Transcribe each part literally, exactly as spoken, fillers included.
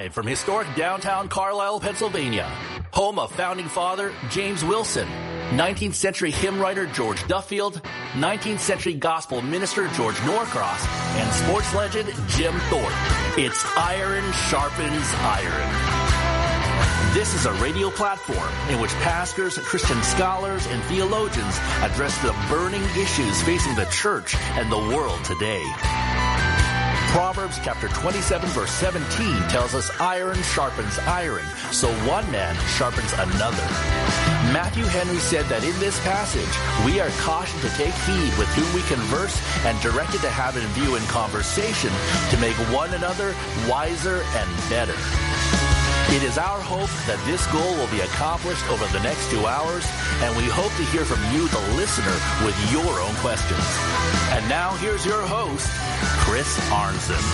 Live from historic downtown Carlisle, Pennsylvania, home of founding father James Wilson, nineteenth century hymn writer George Duffield, nineteenth century gospel minister George Norcross, and sports legend Jim Thorpe. It's Iron Sharpens Iron. This is a radio platform in which pastors, Christian scholars, and theologians address the burning issues facing the church and the world today. Proverbs chapter twenty-seven verse seventeen tells us iron sharpens iron, so one man sharpens another. Matthew Henry said that in this passage, we are cautioned to take heed with whom we converse and directed to have in view in conversation to make one another wiser and better. It is our hope that this goal will be accomplished over the next two hours, and we hope to hear from you, the listener, with your own questions. And now here's your host, Chris Arnzen.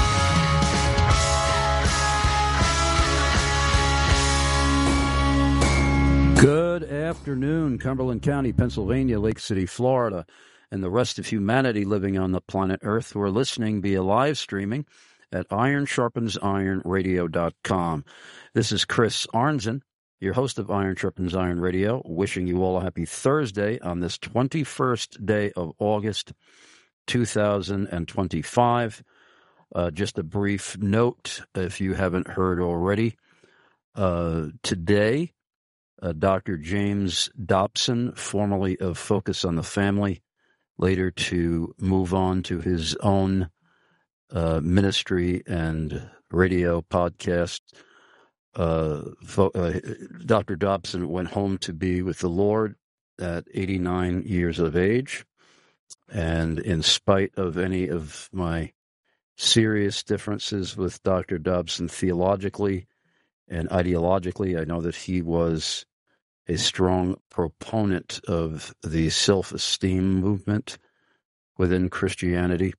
Good afternoon, Cumberland County, Pennsylvania, Lake City, Florida, and the rest of humanity living on the planet Earth who are listening via live streaming at iron sharpens iron radio dot com. This is Chris Arnzen, your host of Iron Sharpens Iron Radio, wishing you all a happy Thursday on this twenty-first day of August, two thousand twenty-five. Uh, just a brief note, if you haven't heard already, uh, today, uh, Doctor James Dobson, formerly of Focus on the Family, later to move on to his own Uh, ministry and radio podcast. Uh, fo- uh, Doctor Dobson went home to be with the Lord at eighty-nine years of age. And in spite of any of my serious differences with Doctor Dobson theologically and ideologically, I know that he was a strong proponent of the self-esteem movement within Christianity,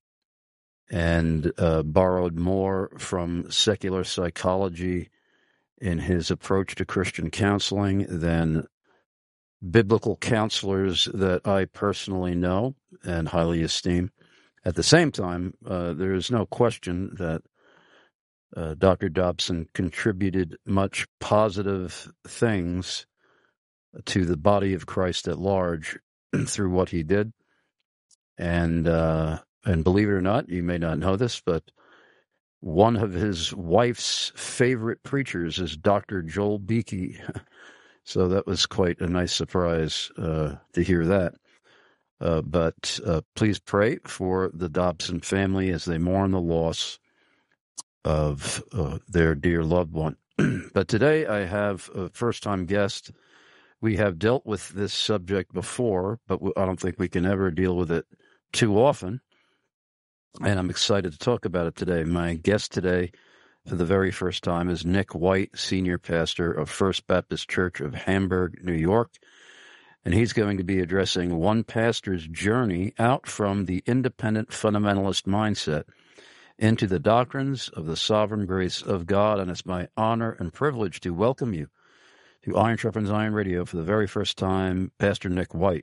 and uh, borrowed more from secular psychology in his approach to Christian counseling than biblical counselors that I personally know and highly esteem. At the same time, uh, there is no question that uh, Doctor Dobson contributed much positive things to the body of Christ at large through what he did. And uh, And believe it or not, you may not know this, but one of his wife's favorite preachers is Doctor Joel Beakey. So that was quite a nice surprise uh, to hear that. Uh, but uh, please pray for the Dobson family as they mourn the loss of uh, their dear loved one. But today I have a first-time guest. We have dealt with this subject before, but I don't think we can ever deal with it too often. And I'm excited to talk about it today. My guest today, for the very first time, is Nick White, senior pastor of First Baptist Church of Hamburg, New York. And he's going to be addressing one pastor's journey out from the independent fundamentalist mindset into the doctrines of the sovereign grace of God. And it's my honor and privilege to welcome you to Iron Sharpens Iron Radio for the very first time, Pastor Nick White.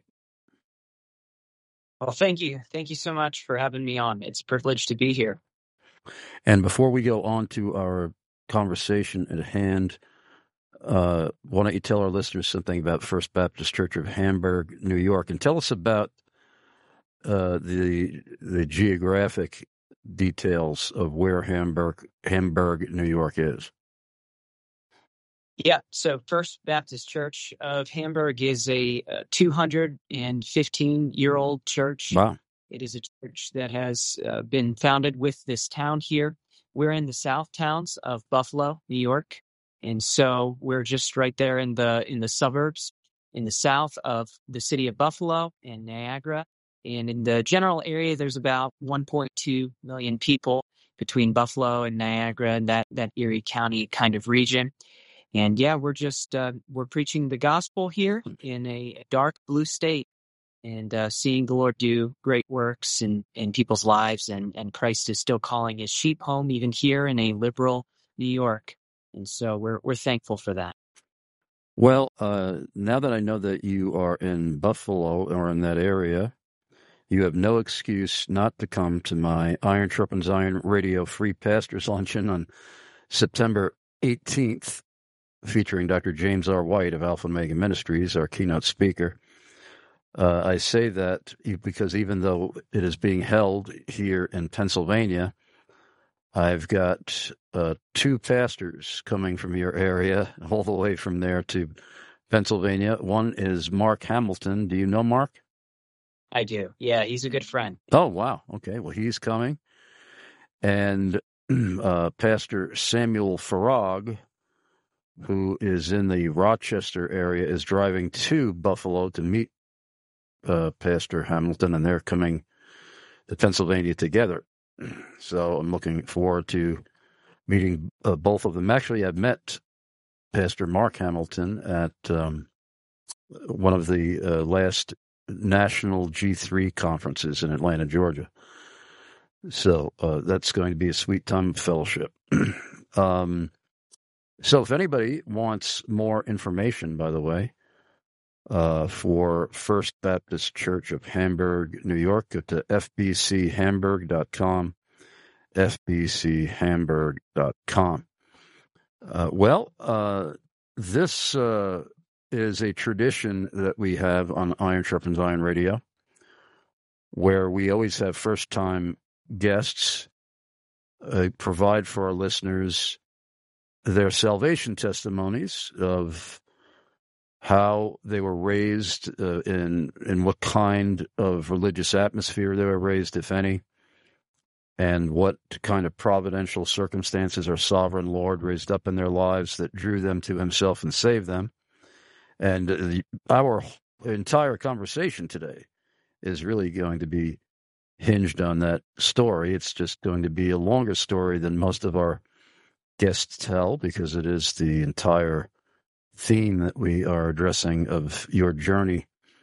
Well, thank you. Thank you so much for having me on. It's a privilege to be here. And before we go on to our conversation at hand, uh, why don't you tell our listeners something about First Baptist Church of Hamburg, New York, and tell us about uh, the the geographic details of where Hamburg, Hamburg, New York is. Yeah, so First Baptist Church of Hamburg is a two hundred fifteen-year-old church. Wow. It is a church that has uh, been founded with this town here. We're in the south towns of Buffalo, New York, and so we're just right there in the in the suburbs, in the south of the city of Buffalo and Niagara. And in the general area, there's about one point two million people between Buffalo and Niagara and that, that Erie County kind of region. And yeah, we're just, uh, we're preaching the gospel here in a dark blue state and uh, seeing the Lord do great works in, in people's lives. And, and Christ is still calling his sheep home, even here in a liberal New York. And so we're we're thankful for that. Well, uh, now that I know that you are in Buffalo or in that area, you have no excuse not to come to my Iron Sharpens Iron Radio free pastors luncheon on September eighteenth, featuring Doctor James R. White of Alpha Omega Ministries, our keynote speaker. Uh, I say that because even though it is being held here in Pennsylvania, I've got uh, two pastors coming from your area, all the way from there to Pennsylvania. One is Mark Hamilton. Do you know Mark? I do. Yeah, he's a good friend. Oh, wow. Okay, well, he's coming. And uh, Pastor Samuel Farag, who is in the Rochester area, is driving to Buffalo to meet uh, Pastor Hamilton, and they're coming to Pennsylvania together. So I'm looking forward to meeting uh, both of them. Actually, I've met Pastor Mark Hamilton at um, one of the uh, last national G three conferences in Atlanta, Georgia. So uh, that's going to be a sweet time of fellowship. um, so if anybody wants more information, by the way, uh, for First Baptist Church of Hamburg, New York, go to f b c hamburg dot com, f b c hamburg dot com. Uh, well, uh, this uh, is a tradition that we have on Iron Sharpens Iron Radio, where we always have first-time guests uh, provide for our listeners their salvation testimonies of how they were raised, uh, in in what kind of religious atmosphere they were raised, if any, and what kind of providential circumstances our sovereign Lord raised up in their lives that drew them to himself and saved them. And the, our entire conversation today is really going to be hinged on that story. It's just going to be a longer story than most of our guests tell, because it is the entire theme that we are addressing of your journey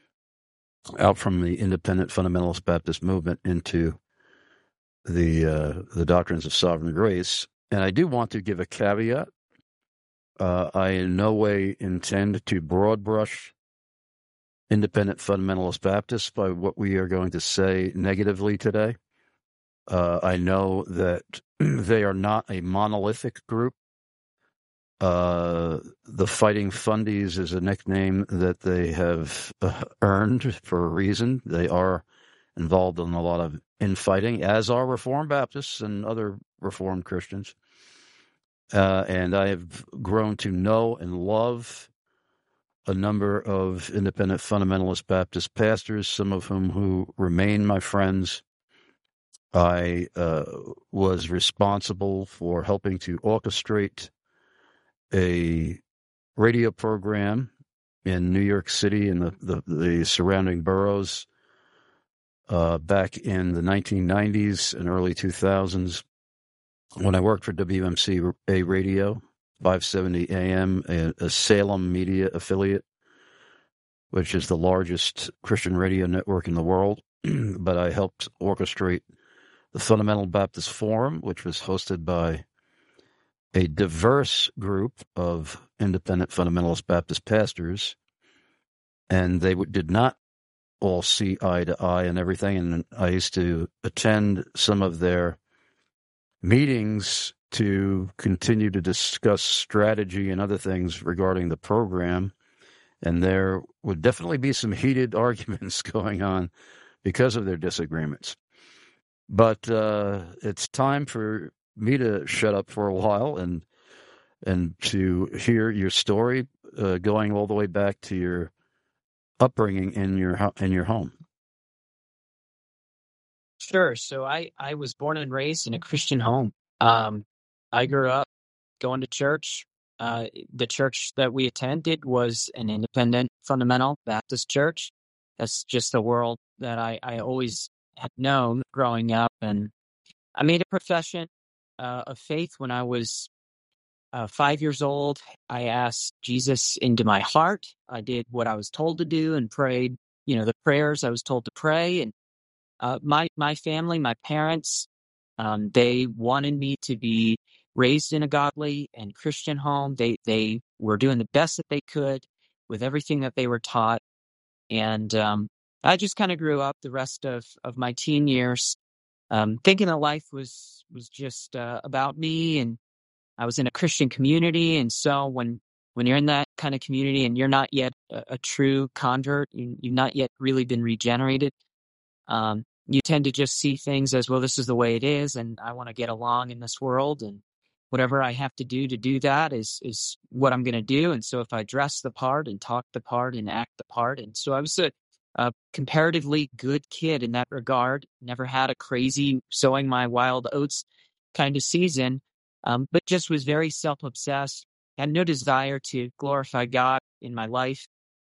out from the independent fundamentalist Baptist movement into the uh, the doctrines of sovereign grace. And I do want to give a caveat. Uh, I in no way intend to broad brush independent fundamentalist Baptists by what we are going to say negatively today. Uh, I know that they are not a monolithic group. Uh, the Fighting Fundies is a nickname that they have uh, earned for a reason. They are involved in a lot of infighting, as are Reformed Baptists and other Reformed Christians. Uh, and I have grown to know and love a number of independent fundamentalist Baptist pastors, some of whom who remain my friends. I uh, was responsible for helping to orchestrate a radio program in New York City and the, the, the surrounding boroughs uh, back in the nineteen nineties and early two thousands when I worked for W M C A Radio, five seventy A M, a, a Salem media affiliate, which is the largest Christian radio network in the world. But I helped orchestrate the Fundamental Baptist Forum, which was hosted by a diverse group of independent fundamentalist Baptist pastors, and they w- did not all see eye to eye and everything. And I used to attend some of their meetings to continue to discuss strategy and other things regarding the program. And there would definitely be some heated arguments going on because of their disagreements. But uh, it's time for me to shut up for a while and and to hear your story, uh, going all the way back to your upbringing in your ho- in your home. Sure. So I, I was born and raised in a Christian home. Um, I grew up going to church. Uh, the church that we attended was an independent fundamental Baptist church. That's just the world that I, I always had known growing up. And I made a profession uh, of faith when I was uh, five years old. I asked Jesus into my heart. I did what I was told to do and prayed, you know, the prayers I was told to pray. And uh, my my family, my parents, um, they wanted me to be raised in a godly and Christian home. They they were doing the best that they could with everything that they were taught. And um, I just kind of grew up the rest of, of my teen years um, thinking that life was was just uh, about me and I was in a Christian community, and so when when you're in that kind of community and you're not yet a, a true convert, you, you've not yet really been regenerated, um, you tend to just see things as, well, this is the way it is, and I want to get along in this world, and whatever I have to do to do that is is what I'm going to do. And so if I dress the part and talk the part and act the part, and so I was a, a comparatively good kid in that regard, never had a crazy sowing my wild oats kind of season, um, but just was very self-obsessed, had no desire to glorify God in my life.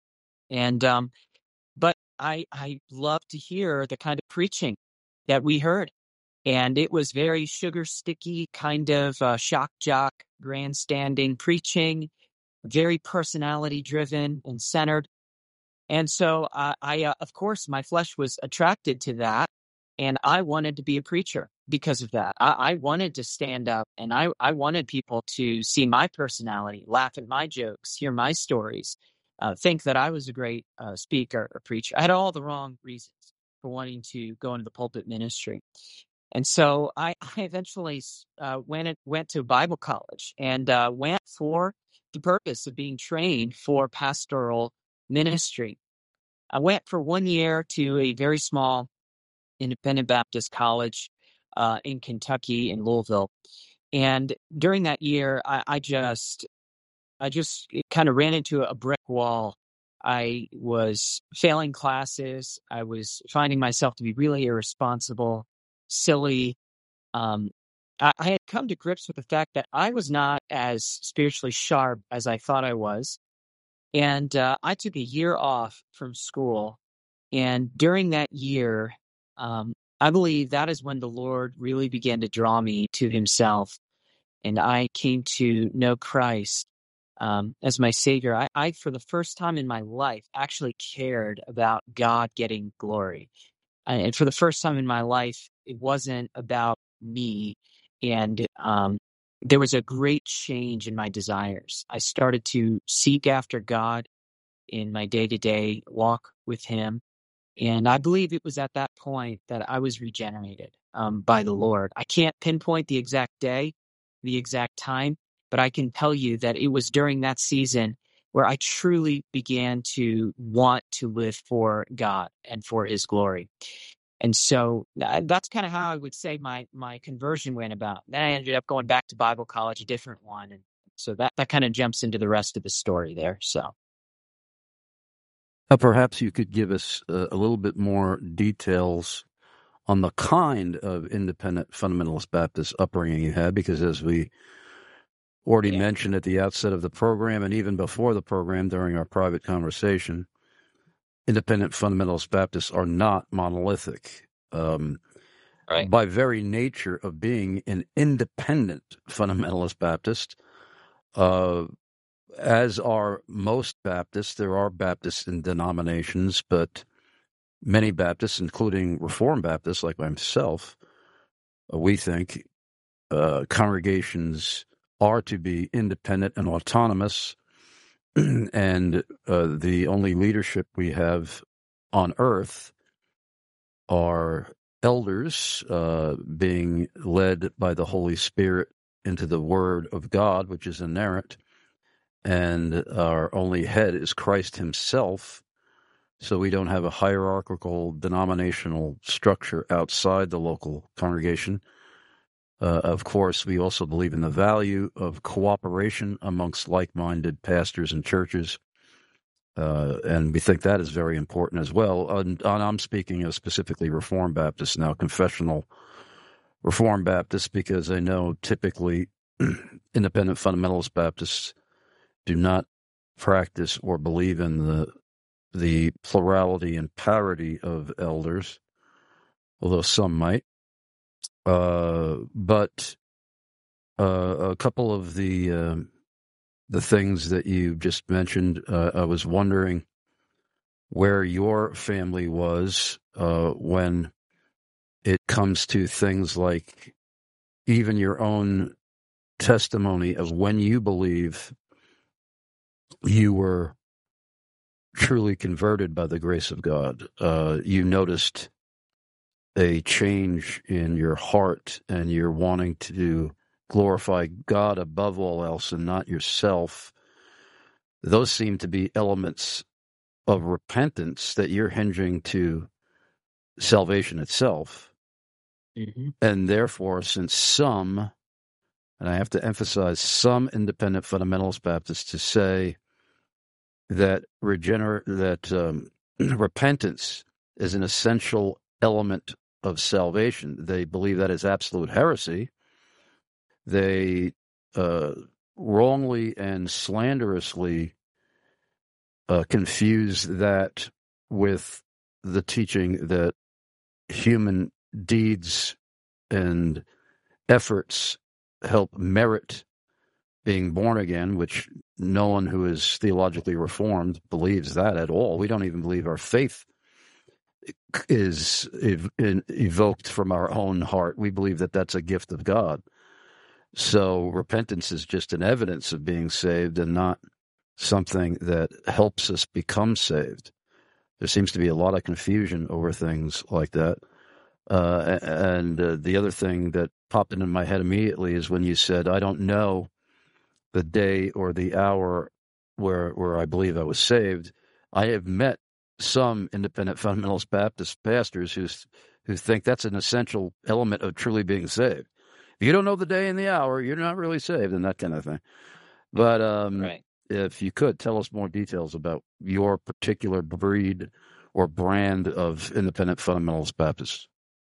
And um, but I I love to hear the kind of preaching that we heard. And it was very sugar sticky, kind of uh, shock jock, grandstanding preaching, very personality driven and centered. And so uh, I, uh, of course, my flesh was attracted to that. And I wanted to be a preacher because of that. I, I wanted to stand up, and I, I wanted people to see my personality, laugh at my jokes, hear my stories, uh, think that I was a great uh, speaker or preacher. I had all the wrong reasons for wanting to go into the pulpit ministry. And so I, I eventually uh, went went to Bible college and uh, went for the purpose of being trained for pastoral ministry. I went for one year to a very small independent Baptist college uh, in Kentucky, in Louisville. And during that year, I, I just I just kind of ran into a brick wall. I was failing classes. I was finding myself to be really irresponsible, silly. Um, I, I had come to grips with the fact that I was not as spiritually sharp as I thought I was. And uh, I took a year off from school. And during that year, um, I believe that is when the Lord really began to draw me to himself. And I came to know Christ um, as my Savior. I, I, for the first time in my life, actually cared about God getting glory. And for the first time in my life, it wasn't about me. And um, there was a great change in my desires. I started to seek after God in my day-to-day walk with him. And I believe it was at that point that I was regenerated um, by the Lord. I can't pinpoint the exact day, the exact time, but I can tell you that it was during that season where I truly began to want to live for God and for his glory. And so uh, that's kind of how I would say my my conversion went about. Then I ended up going back to Bible college, a different one. And so that, that kind of jumps into the rest of the story there. So Uh, perhaps you could give us uh, a little bit more details on the kind of independent fundamentalist Baptist upbringing you had, because as we already yeah. mentioned at the outset of the program and even before the program during our private conversation, independent fundamentalist Baptists are not monolithic. Um, Right. By very nature of being an independent fundamentalist Baptist, uh, as are most Baptists, there are Baptists in denominations, but many Baptists, including Reformed Baptists like myself, uh, we think uh, congregations are to be independent and autonomous, and uh, the only leadership we have on earth are elders uh, being led by the Holy Spirit into the Word of God, which is inerrant, and our only head is Christ himself. So we don't have a hierarchical denominational structure outside the local congregation. Uh, of course, we also believe in the value of cooperation amongst like-minded pastors and churches, uh, and we think that is very important as well. And, and I'm speaking of specifically Reformed Baptists now, confessional Reformed Baptists, because I know typically independent fundamentalist Baptists do not practice or believe in the the plurality and parity of elders, although some might. Uh, but uh, a couple of the uh, the things that you just mentioned, uh, I was wondering where your family was uh, when it comes to things like even your own testimony of when you believe you were truly converted by the grace of God. Uh, you noticed a change in your heart, and you're wanting to glorify God above all else and not yourself, those seem to be elements of repentance that you're hinging to salvation itself. Mm-hmm. And therefore, since some, and I have to emphasize some independent fundamentalist Baptists to say that regener- that um, repentance is an essential element of salvation, they believe that is absolute heresy. They uh, wrongly and slanderously uh, confuse that with the teaching that human deeds and efforts help merit being born again, which no one who is theologically reformed believes that at all. We don't even believe our faith is ev- in- evoked from our own heart. We believe that that's a gift of God. So repentance is just an evidence of being saved and not something that helps us become saved. There seems to be a lot of confusion over things like that. Uh, and uh, the other thing that popped into my head immediately is when you said, I don't know the day or the hour where where I believe I was saved. I have met some independent fundamentalist Baptist pastors who who think that's an essential element of truly being saved. If you don't know the day and the hour, you're not really saved, and that kind of thing. But um, Right. if you could tell us more details about your particular breed or brand of independent fundamentalist Baptists.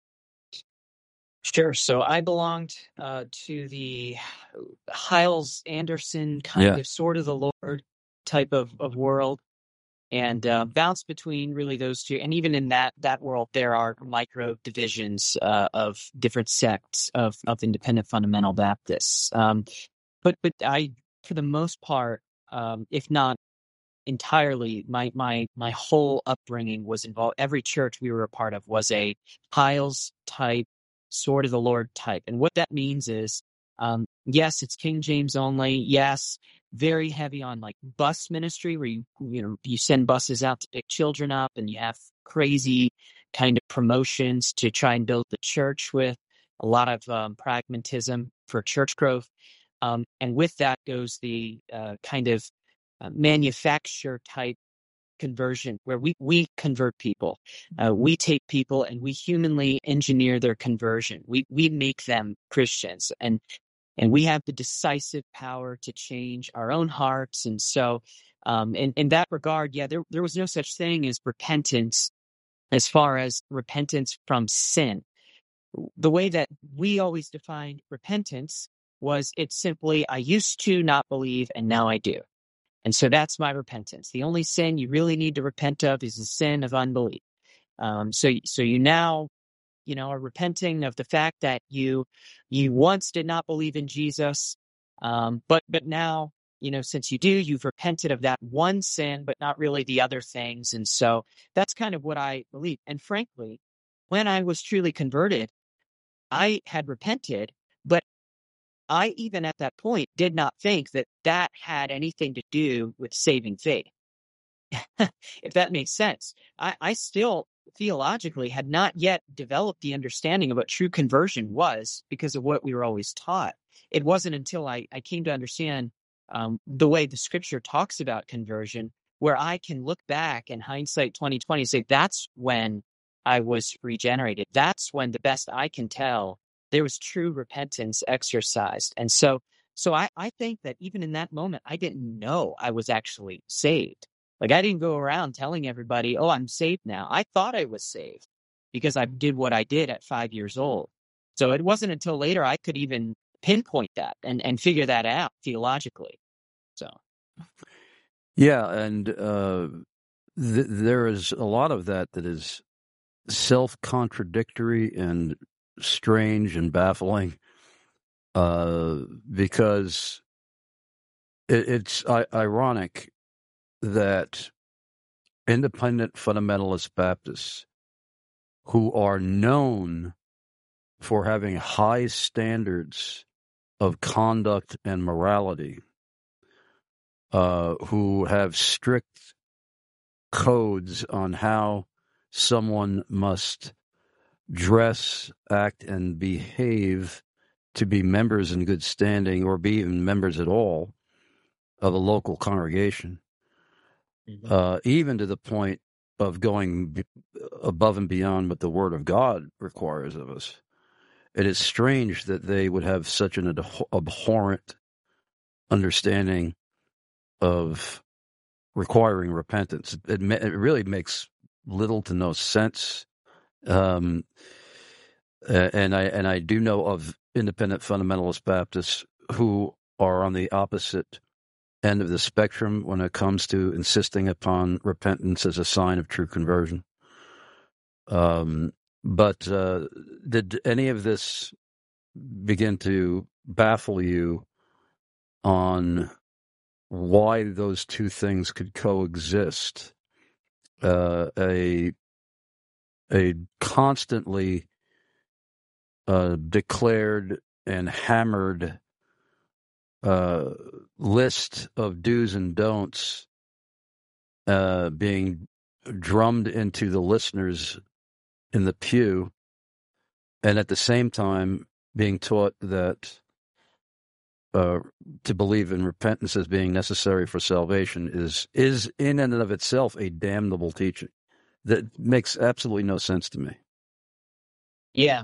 Sure. So I belonged uh, to the Hyles Anderson kind Yeah. of sword of the Lord type of, of world, and uh, bounced between really those two. And even in that that world, there are micro divisions uh, of different sects of, of independent fundamental Baptists. Um, but but I, for the most part, um, if not entirely, my my my whole upbringing was involved. Every church we were a part of was a Hyles type, sword of the Lord type, and what that means is, um, yes, it's King James only. Yes, very heavy on like bus ministry, where you you know you send buses out to pick children up, and you have crazy kind of promotions to try and build the church with a lot of um, pragmatism for church growth, um, and with that goes the uh, kind of uh, manufacture type conversion where we, we convert people. Uh, we take people and we humanly engineer their conversion. We we make them Christians, and and we have the decisive power to change our own hearts. And so um, in, in that regard, yeah, there, there was no such thing as repentance as far as repentance from sin. The way that we always defined repentance was it's simply, I used to not believe and now I do. And so that's my repentance. The only sin you really need to repent of is the sin of unbelief. Um, so, so you now, you know, are repenting of the fact that you, you once did not believe in Jesus, um, but but now, you know, since you do, you've repented of that one sin, but not really the other things. And so that's kind of what I believe. And frankly, when I was truly converted, I had repented, but I, even at that point, did not think that that had anything to do with saving faith, if that makes sense. I, I still theologically had not yet developed the understanding of what true conversion was because of what we were always taught. It wasn't until I, I came to understand um, the way the scripture talks about conversion, where I can look back in hindsight twenty twenty and say, that's when I was regenerated. That's when, the best I can tell, there was true repentance exercised. And so, so I, I think that even in that moment, I didn't know I was actually saved. Like, I didn't go around telling everybody, oh, I'm saved now. I thought I was saved because I did what I did at five years old. So it wasn't until later I could even pinpoint that and, and figure that out theologically. So, Yeah, and uh, th- there is a lot of that that is self-contradictory and strange and baffling uh, because it, it's I- ironic that independent fundamentalist Baptists who are known for having high standards of conduct and morality, uh, who have strict codes on how someone must dress, act, and behave to be members in good standing or be even members at all of a local congregation, mm-hmm. uh, even to the point of going b- above and beyond what the Word of God requires of us. It is strange that they would have such an ab- abhorrent understanding of requiring repentance. It, ma- it really makes little to no sense. Um, and I and I do know of independent fundamentalist Baptists who are on the opposite end of the spectrum when it comes to insisting upon repentance as a sign of true conversion. Um, but uh, did any of this begin to baffle you on why those two things could coexist? Uh, a a constantly uh, declared and hammered uh, list of do's and don'ts uh, being drummed into the listeners in the pew, and at the same time being taught that uh, to believe in repentance as being necessary for salvation is is in and of itself a damnable teaching that makes absolutely no sense to me. Yeah.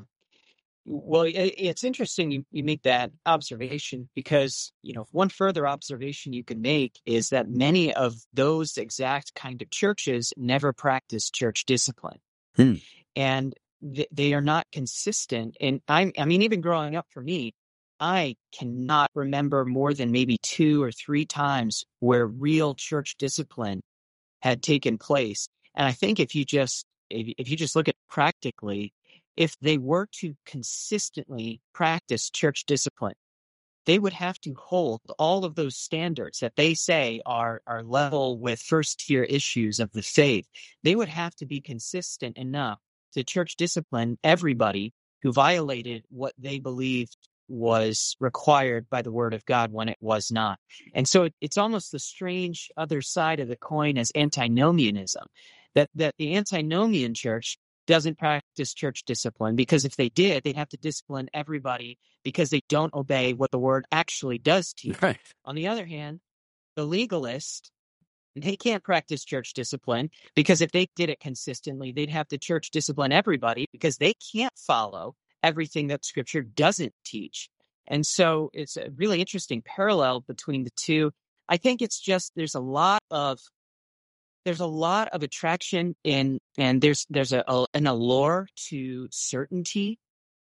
Well, it, it's interesting you, you make that observation because, you know, one further observation you can make is that many of those exact kind of churches never practice church discipline. Hmm. And th- they are not consistent. And I, I mean, even growing up for me, I cannot remember more than maybe two or three times where real church discipline had taken place. And I think if you just if, if you just look at practically, if they were to consistently practice church discipline, they would have to hold all of those standards that they say are, are level with first tier issues of the faith. They would have to be consistent enough to church discipline everybody who violated what they believed was required by the Word of God when it was not. And so it, it's almost the strange other side of the coin as antinomianism, that, that the antinomian church doesn't practice church discipline, because if they did, they'd have to discipline everybody because they don't obey what the Word actually does teach. Right. On the other hand, the legalist, they can't practice church discipline because if they did it consistently, they'd have to church discipline everybody because they can't follow everything that Scripture doesn't teach. And so it's a really interesting parallel between the two. I think it's just there's a lot of there's a lot of attraction in, and there's there's a, a an allure to certainty,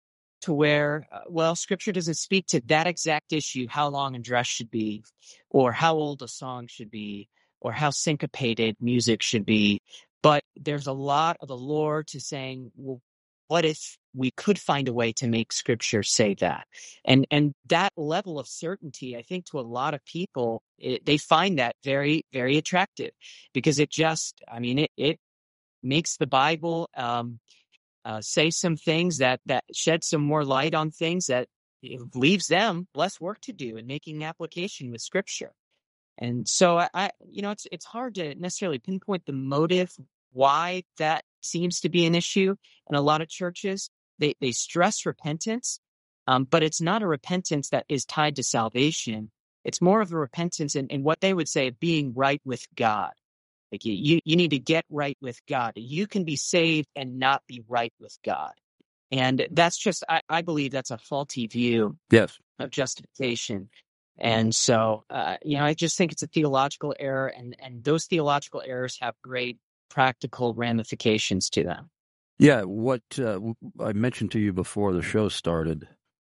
to where, uh, well, Scripture doesn't speak to that exact issue, how long a dress should be, or how old a song should be, or how syncopated music should be. But there's a lot of allure to saying, well, what if we could find a way to make Scripture say that? And and that level of certainty, I think, to a lot of people, it, they find that very, very attractive, because it just, I mean, it it makes the Bible um, uh, say some things that that shed some more light on things, that it leaves them less work to do in making application with Scripture. And so I, I, you know, it's it's hard to necessarily pinpoint the motive why that seems to be an issue in a lot of churches. They they stress repentance, um, but it's not a repentance that is tied to salvation. It's more of a repentance in, in what they would say being right with God. Like you, you, you need to get right with God. You can be saved and not be right with God. And that's just, I, I believe that's a faulty view Yes. of justification. And so, uh, you know, I just think it's a theological error, and, and those theological errors have great practical ramifications to them. Yeah, what uh, I mentioned to you before the show started,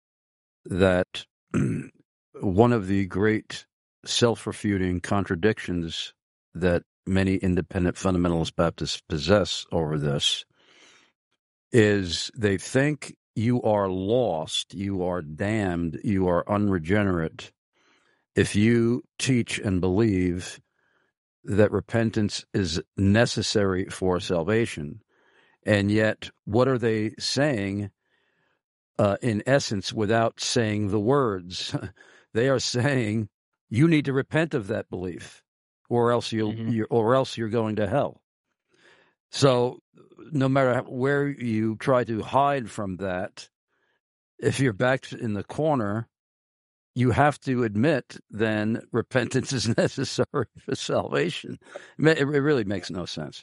that one of the great self-refuting contradictions that many independent fundamentalist Baptists possess over this is they think you are lost, you are damned, you are unregenerate if you teach and believe that repentance is necessary for salvation. And yet, what are they saying, uh, in essence, without saying the words? They are saying, you need to repent of that belief, or else you'll, mm-hmm. you're, or else you're going to hell. So, no matter where you try to hide from that, if you're backed in the corner, you have to admit then repentance is necessary for salvation. It really makes no sense.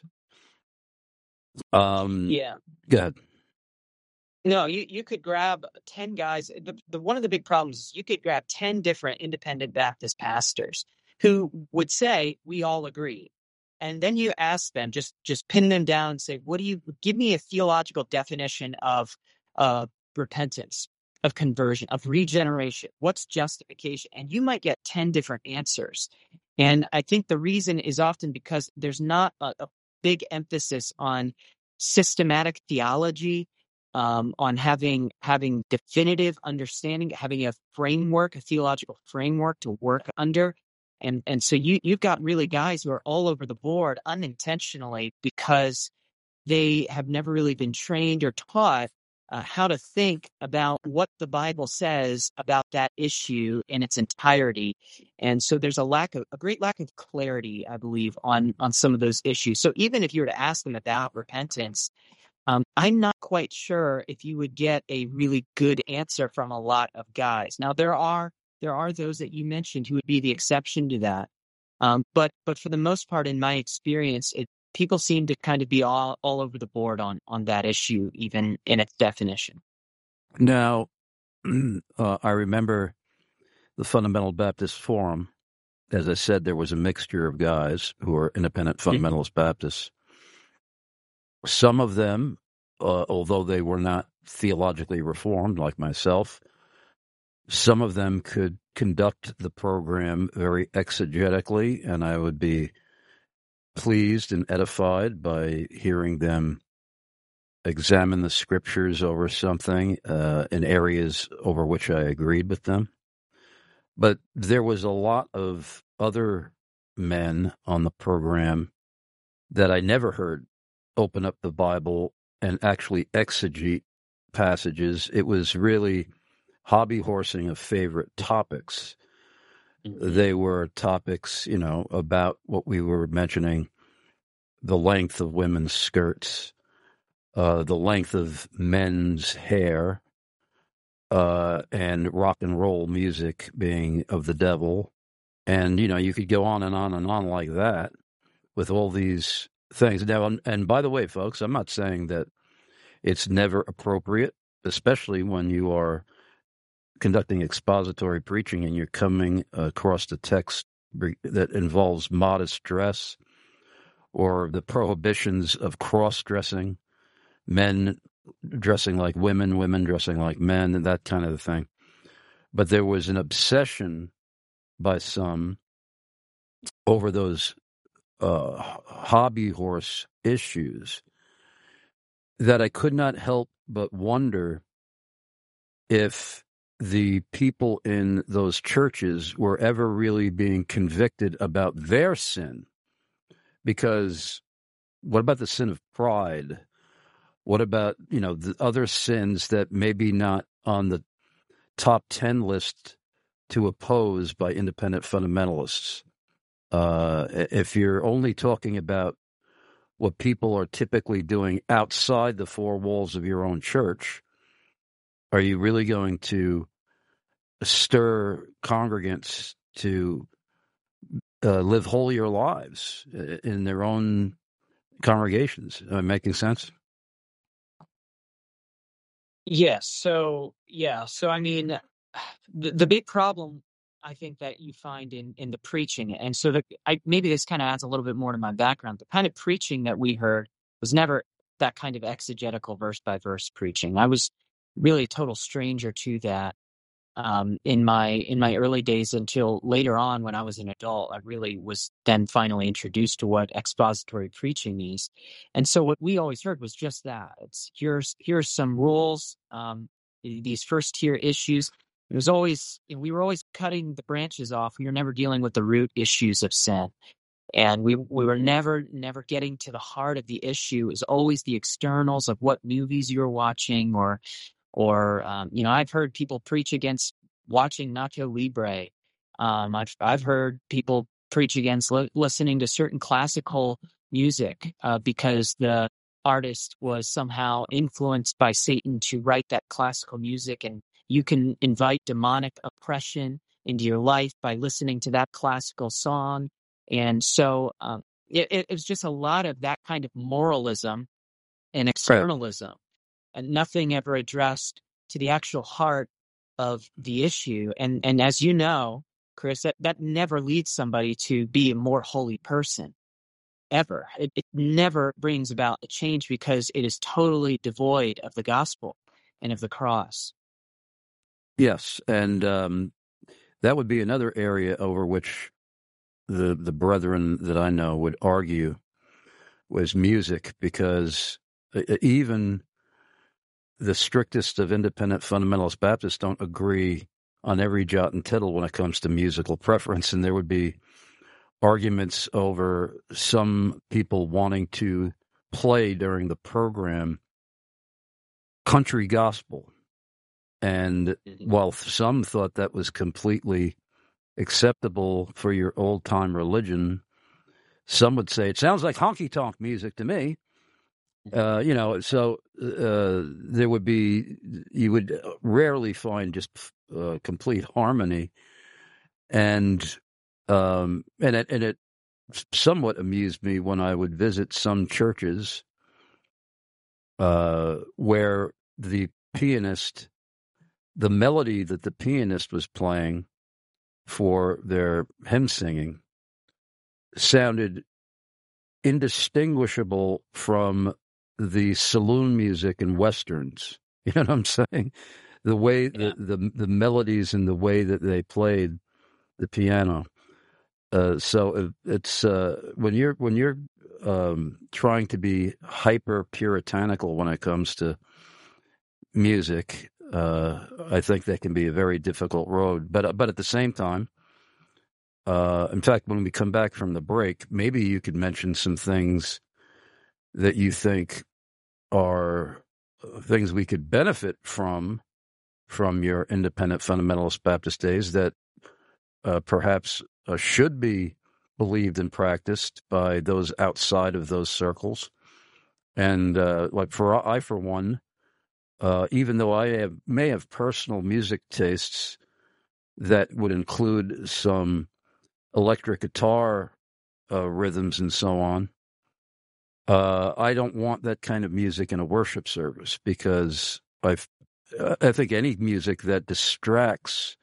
Um, Yeah. Go ahead. No, you, you could grab ten guys. The, the one of the big problems is you could grab ten different independent Baptist pastors who would say, we all agree. And then you ask them, just just pin them down and say, what do you give me a theological definition of uh, repentance, of conversion, of regeneration? What's justification? And you might get ten different answers. And I think the reason is often because there's not a, a big emphasis on systematic theology, um, on having having definitive understanding, having a framework, a theological framework to work under. And and so you you've got really guys who are all over the board unintentionally because they have never really been trained or taught uh, how to think about what the Bible says about that issue in its entirety. And so there's a lack of a great lack of clarity, I believe, on on some of those issues. So even if you were to ask them about repentance, um, I'm not quite sure if you would get a really good answer from a lot of guys. Now there are there are those that you mentioned who would be the exception to that, um, but but for the most part, in my experience, it, people seem to kind of be all, all over the board on on that issue, even in its definition. Now, uh, I remember the Fundamental Baptist Forum. As I said, there was a mixture of guys who are independent fundamentalist Baptists. Some of them, uh, although they were not theologically reformed like myself, some of them could conduct the program very exegetically, and I would be pleased and edified by hearing them examine the scriptures over something uh, in areas over which I agreed with them. But there was a lot of other men on the program that I never heard open up the Bible and actually exegete passages. It was really hobby horsing of favorite topics. Mm-hmm. They were topics, you know, about what we were mentioning, the length of women's skirts, uh, the length of men's hair, uh, and rock and roll music being of the devil. And, you know, you could go on and on and on like that with all these things. Now, and, and by the way, folks, I'm not saying that it's never appropriate, especially when you are conducting expository preaching and you're coming across the text that involves modest dress or the prohibitions of cross-dressing, men dressing like women, women dressing like men, and that kind of thing. But there was an obsession by some over those uh, hobby horse issues that I could not help but wonder if the people in those churches were ever really being convicted about their sin. Because what about the sin of pride? What about, you know, the other sins that maybe not on the top ten list to oppose by independent fundamentalists? Uh, if you're only talking about what people are typically doing outside the four walls of your own church, are you really going to stir congregants to uh, live holier lives in their own congregations? Am I making sense? Yes. So, yeah. So, I mean, the, the big problem I think that you find in, in the preaching, and so the, I, maybe this kind of adds a little bit more to my background. The kind of preaching that we heard was never that kind of exegetical verse by verse preaching. I was really a total stranger to that um, in my in my early days until later on when I was an adult. I really was then finally introduced to what expository preaching is. And so what we always heard was just that. It's here's here's some rules, um, these first tier issues. It was always, you know, we were always cutting the branches off. We were never dealing with the root issues of sin. And we we were never, never getting to the heart of the issue. It was always the externals of what movies you were watching, or, or um, you know, I've heard people preach against watching Nacho Libre. Um, I've I've heard people preach against li- listening to certain classical music uh, because the artist was somehow influenced by Satan to write that classical music, and you can invite demonic oppression into your life by listening to that classical song. And so um, it, it was just a lot of that kind of moralism and externalism, and nothing ever addressed to the actual heart of the issue. And and as you know, Chris, that, that never leads somebody to be a more holy person, ever. It, it never brings about a change because it is totally devoid of the gospel and of the cross. Yes, and um, that would be another area over which the the brethren that I know would argue was music, because even the strictest of independent fundamentalist Baptists don't agree on every jot and tittle when it comes to musical preference, and there would be arguments over some people wanting to play during the program country gospel. And while some thought that was completely acceptable for your old-time religion, some would say, it sounds like honky-tonk music to me. Uh, you know, so uh, there would be, you would rarely find just uh, complete harmony. And um, and it, and it somewhat amused me when I would visit some churches uh, where the pianist, the melody that the pianist was playing for their hymn singing sounded indistinguishable from the saloon music and westerns. You know what I'm saying? The way Yeah. the, the the melodies and the way that they played the piano. Uh, so it, it's uh, when you're when you're um, trying to be hyper puritanical when it comes to music, uh, I think that can be a very difficult road. But but at the same time, uh, in fact, when we come back from the break, maybe you could mention some things that you think are things we could benefit from from your independent fundamentalist Baptist days that uh, perhaps uh, should be believed and practiced by those outside of those circles. And uh, like for I, for one, uh, even though I have, may have personal music tastes that would include some electric guitar uh, rhythms and so on, Uh, I don't want that kind of music in a worship service, because I've, I think any music that distracts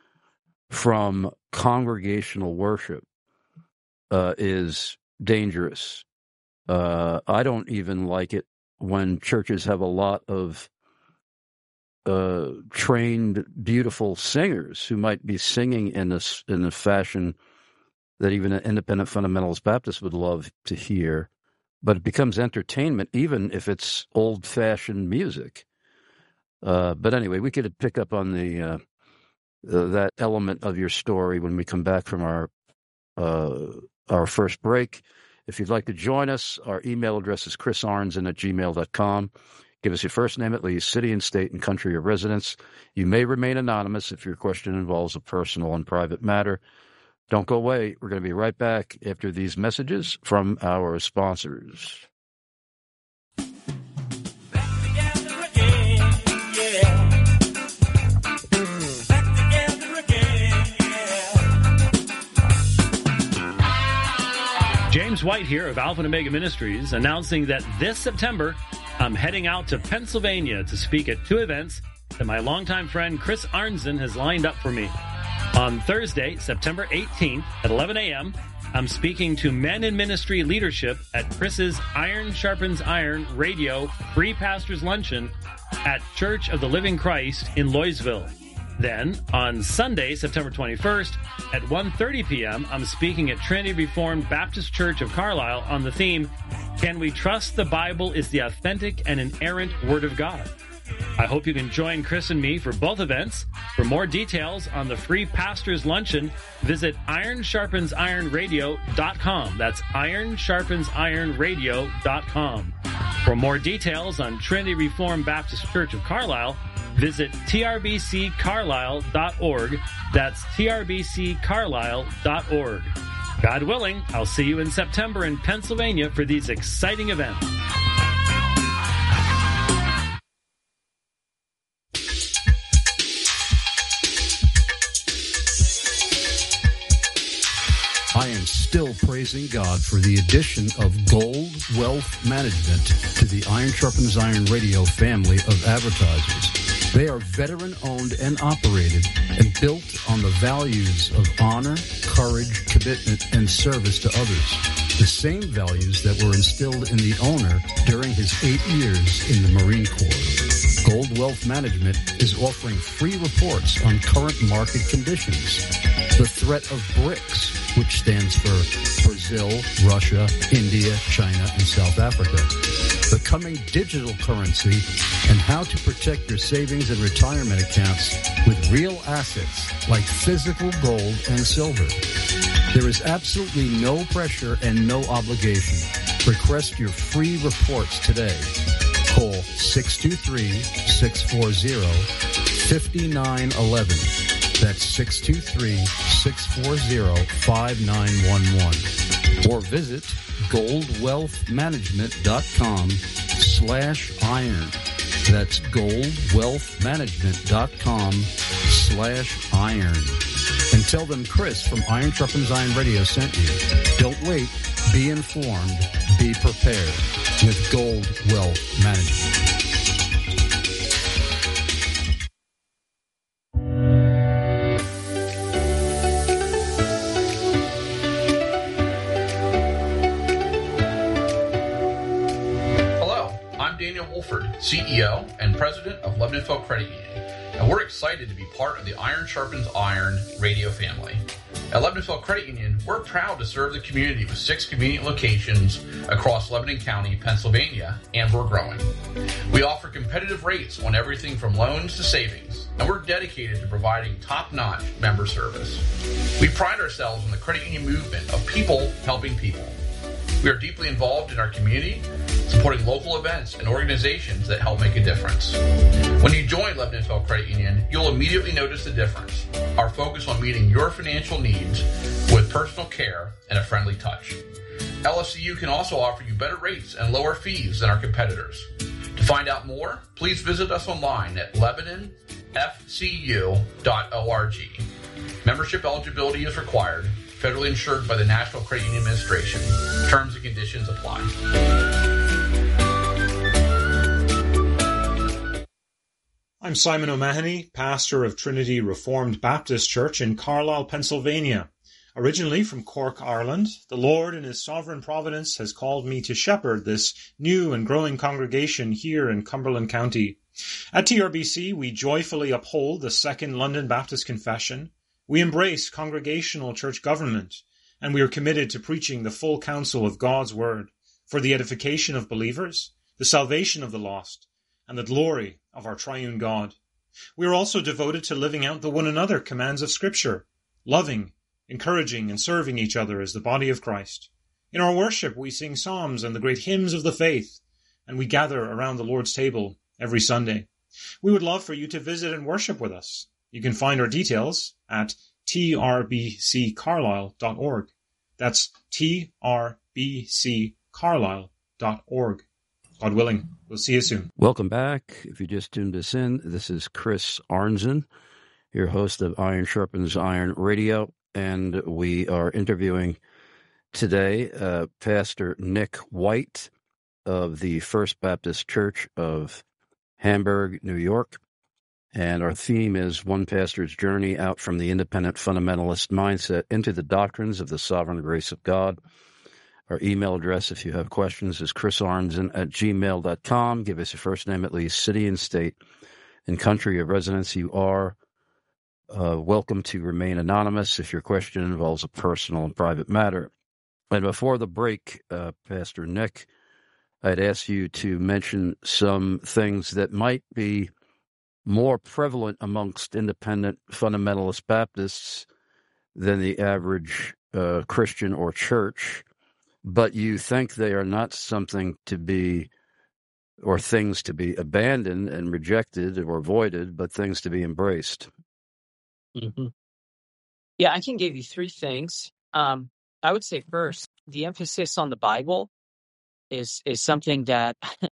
from congregational worship uh, is dangerous. Uh, I don't even like it when churches have a lot of uh, trained, beautiful singers who might be singing in a, in a fashion that even an independent fundamentalist Baptist would love to hear. But it becomes entertainment, even if it's old-fashioned music. Uh, but anyway, we could pick up on the uh, uh, that element of your story when we come back from our uh, our first break. If you'd like to join us, our email address is chris arnzen at gmail dot com. Give us your first name, at least, city and state and country of residence. You may remain anonymous if your question involves a personal and private matter. Don't go away. We're going to be right back after these messages from our sponsors. Back together again, yeah. Back together again, yeah. James White here of Alpha and Omega Ministries, announcing that this September, I'm heading out to Pennsylvania to speak at two events that my longtime friend Chris Arnzen has lined up for me. On Thursday, September eighteenth at eleven a.m., I'm speaking to men in ministry leadership at Chris's Iron Sharpens Iron Radio Free Pastors Luncheon at Church of the Living Christ in Loysville. Then, on Sunday, September twenty-first at one thirty p.m., I'm speaking at Trinity Reformed Baptist Church of Carlisle on the theme, Can We Trust the Bible is the Authentic and Inerrant Word of God? I hope you can join Chris and me for both events. For more details on the Free Pastors Luncheon, visit iron sharpens iron radio dot com. That's iron sharpens iron radio dot com. For more details on Trinity Reformed Baptist Church of Carlisle, visit t r b c carlisle dot org. That's t r b c carlisle dot org. God willing, I'll see you in September in Pennsylvania for these exciting events. also praising God for the addition of Gold Wealth Management to the Iron Sharpens Iron Radio family of advertisers. They are veteran-owned and operated and built on the values of honor, courage, commitment, and service to others. The same values that were instilled in the owner during his eight years in the Marine Corps. Gold Wealth Management is offering free reports on current market conditions. The threat of BRICS, which stands for Brazil, Russia, India, China, and South Africa. The coming digital currency and how to protect your savings and retirement accounts with real assets like physical gold and silver. There is absolutely no pressure and no obligation. Request your free reports today. Call six two three, six four zero, five nine one one. That's six two three, six four zero, five nine one one. Or visit goldwealthmanagement.com slash iron. That's goldwealthmanagement.com slash iron. And tell them Chris from Iron Sharpens Iron Radio sent you. Don't wait. Be informed. Be prepared with Gold Wealth Management. C E O and President of Lebanonville Credit Union, and we're excited to be part of the Iron Sharpens Iron radio family. At Lebanonville Credit Union, we're proud to serve the community with six convenient locations across Lebanon County, Pennsylvania, and we're growing. We offer competitive rates on everything from loans to savings, and we're dedicated to providing top-notch member service. We pride ourselves on the credit union movement of people helping people. We are deeply involved in our community, supporting local events and organizations that help make a difference. When you join Lebanonville Credit Union, you'll immediately notice the difference. Our focus on meeting your financial needs with personal care and a friendly touch. L F C U can also offer you better rates and lower fees than our competitors. To find out more, please visit us online at lebanon f c u dot org. Membership eligibility is required. Federally insured by the National Credit Union Administration. Terms and conditions apply. I'm Simon O'Mahony, pastor of Trinity Reformed Baptist Church in Carlisle, Pennsylvania. Originally from Cork, Ireland, the Lord in His sovereign providence has called me to shepherd this new and growing congregation here in Cumberland County. At T R B C, we joyfully uphold the Second London Baptist Confession. We embrace congregational church government, and we are committed to preaching the full counsel of God's Word for the edification of believers, the salvation of the lost, and the glory of our triune God. We are also devoted to living out the one another commands of Scripture, loving, encouraging, and serving each other as the body of Christ. In our worship, we sing psalms and the great hymns of the faith, and we gather around the Lord's table every Sunday. We would love for you to visit and worship with us. You can find our details at t r b c carlisle dot org. That's t r b c carlisle dot org. God willing, we'll see you soon. Welcome back. If you just tuned us in, this is Chris Arnzen, your host of Iron Sharpens Iron Radio, and we are interviewing today uh, Pastor Nick White of the First Baptist Church of Hamburg, New York. And our theme is One Pastor's Journey Out from the Independent Fundamentalist Mindset into the Doctrines of the Sovereign Grace of God. Our email address, if you have questions, is chrisarnzen at gmail dot com. Give us your first name, at least, city and state and country of residence you are. Uh, welcome to remain anonymous if your question involves a personal and private matter. And before the break, uh, Pastor Nick, I'd ask you to mention some things that might be more prevalent amongst independent fundamentalist Baptists than the average uh, Christian or church, but you think they are not something to be, or things to be abandoned and rejected or avoided, but things to be embraced. Mm-hmm. Yeah, I can give you three things. Um, I would say first, the emphasis on the Bible is is something that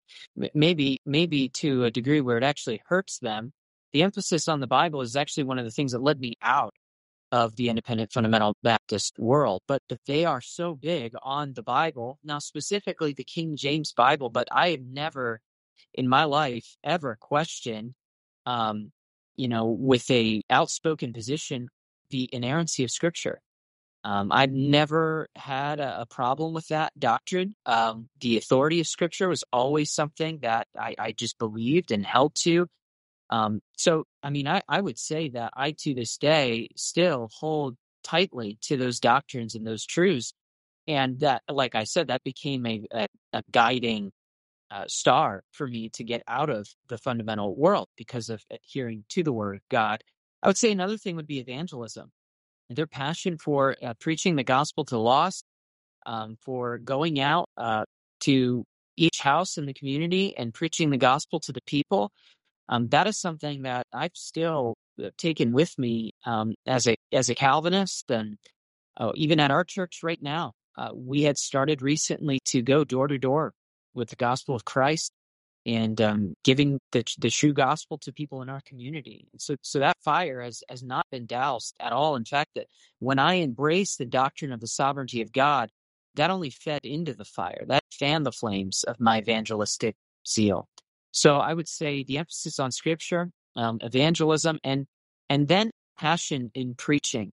maybe maybe to a degree where it actually hurts them. The emphasis on the Bible is actually one of the things that led me out of the independent fundamental Baptist world, but, but they are so big on the Bible, now specifically the King James Bible, but I have never in my life ever questioned, um, you know, with a outspoken position, the inerrancy of Scripture. Um, I've never had a, a problem with that doctrine. Um, the authority of Scripture was always something that I, I just believed and held to. Um, so, I mean, I, I would say that I, to this day, still hold tightly to those doctrines and those truths. And that, like I said, that became a, a, a guiding uh, star for me to get out of the fundamental world because of adhering to the Word of God. I would say another thing would be evangelism. Their passion for uh, preaching the gospel to the lost, um, for going out uh, to each house in the community and preaching the gospel to the people. Um, that is something that I've still uh, taken with me um, as a as a Calvinist, and uh, even at our church right now. Uh, we had started recently to go door to door with the gospel of Christ and um, giving the the true gospel to people in our community. And so, so that fire has has not been doused at all. In fact, that when I embraced the doctrine of the sovereignty of God, that only fed into the fire. That fanned the flames of my evangelistic zeal. So I would say the emphasis on Scripture, um, evangelism, and and then passion in preaching.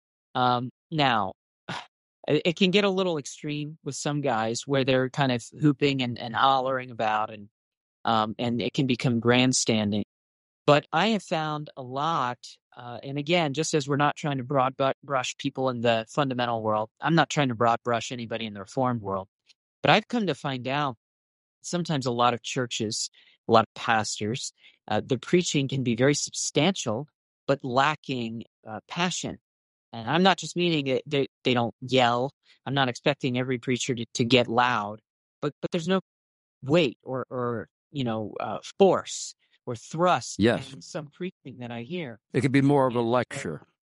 Um, now, it it can get a little extreme with some guys where they're kind of hooping and, and hollering about, and um, and it can become grandstanding. But I have found a lot, uh, and again, just as we're not trying to broad bu- brush people in the fundamental world, I'm not trying to broad brush anybody in the Reformed world, but I've come to find out sometimes a lot of churches, a lot of pastors, uh, the preaching can be very substantial, but lacking uh, passion. And I'm not just meaning that they, they don't yell. I'm not expecting every preacher to, to get loud, but but there's no weight or, or you know, uh, force or thrust Yes. in some preaching that I hear. It could be more of a And, uh, lecture.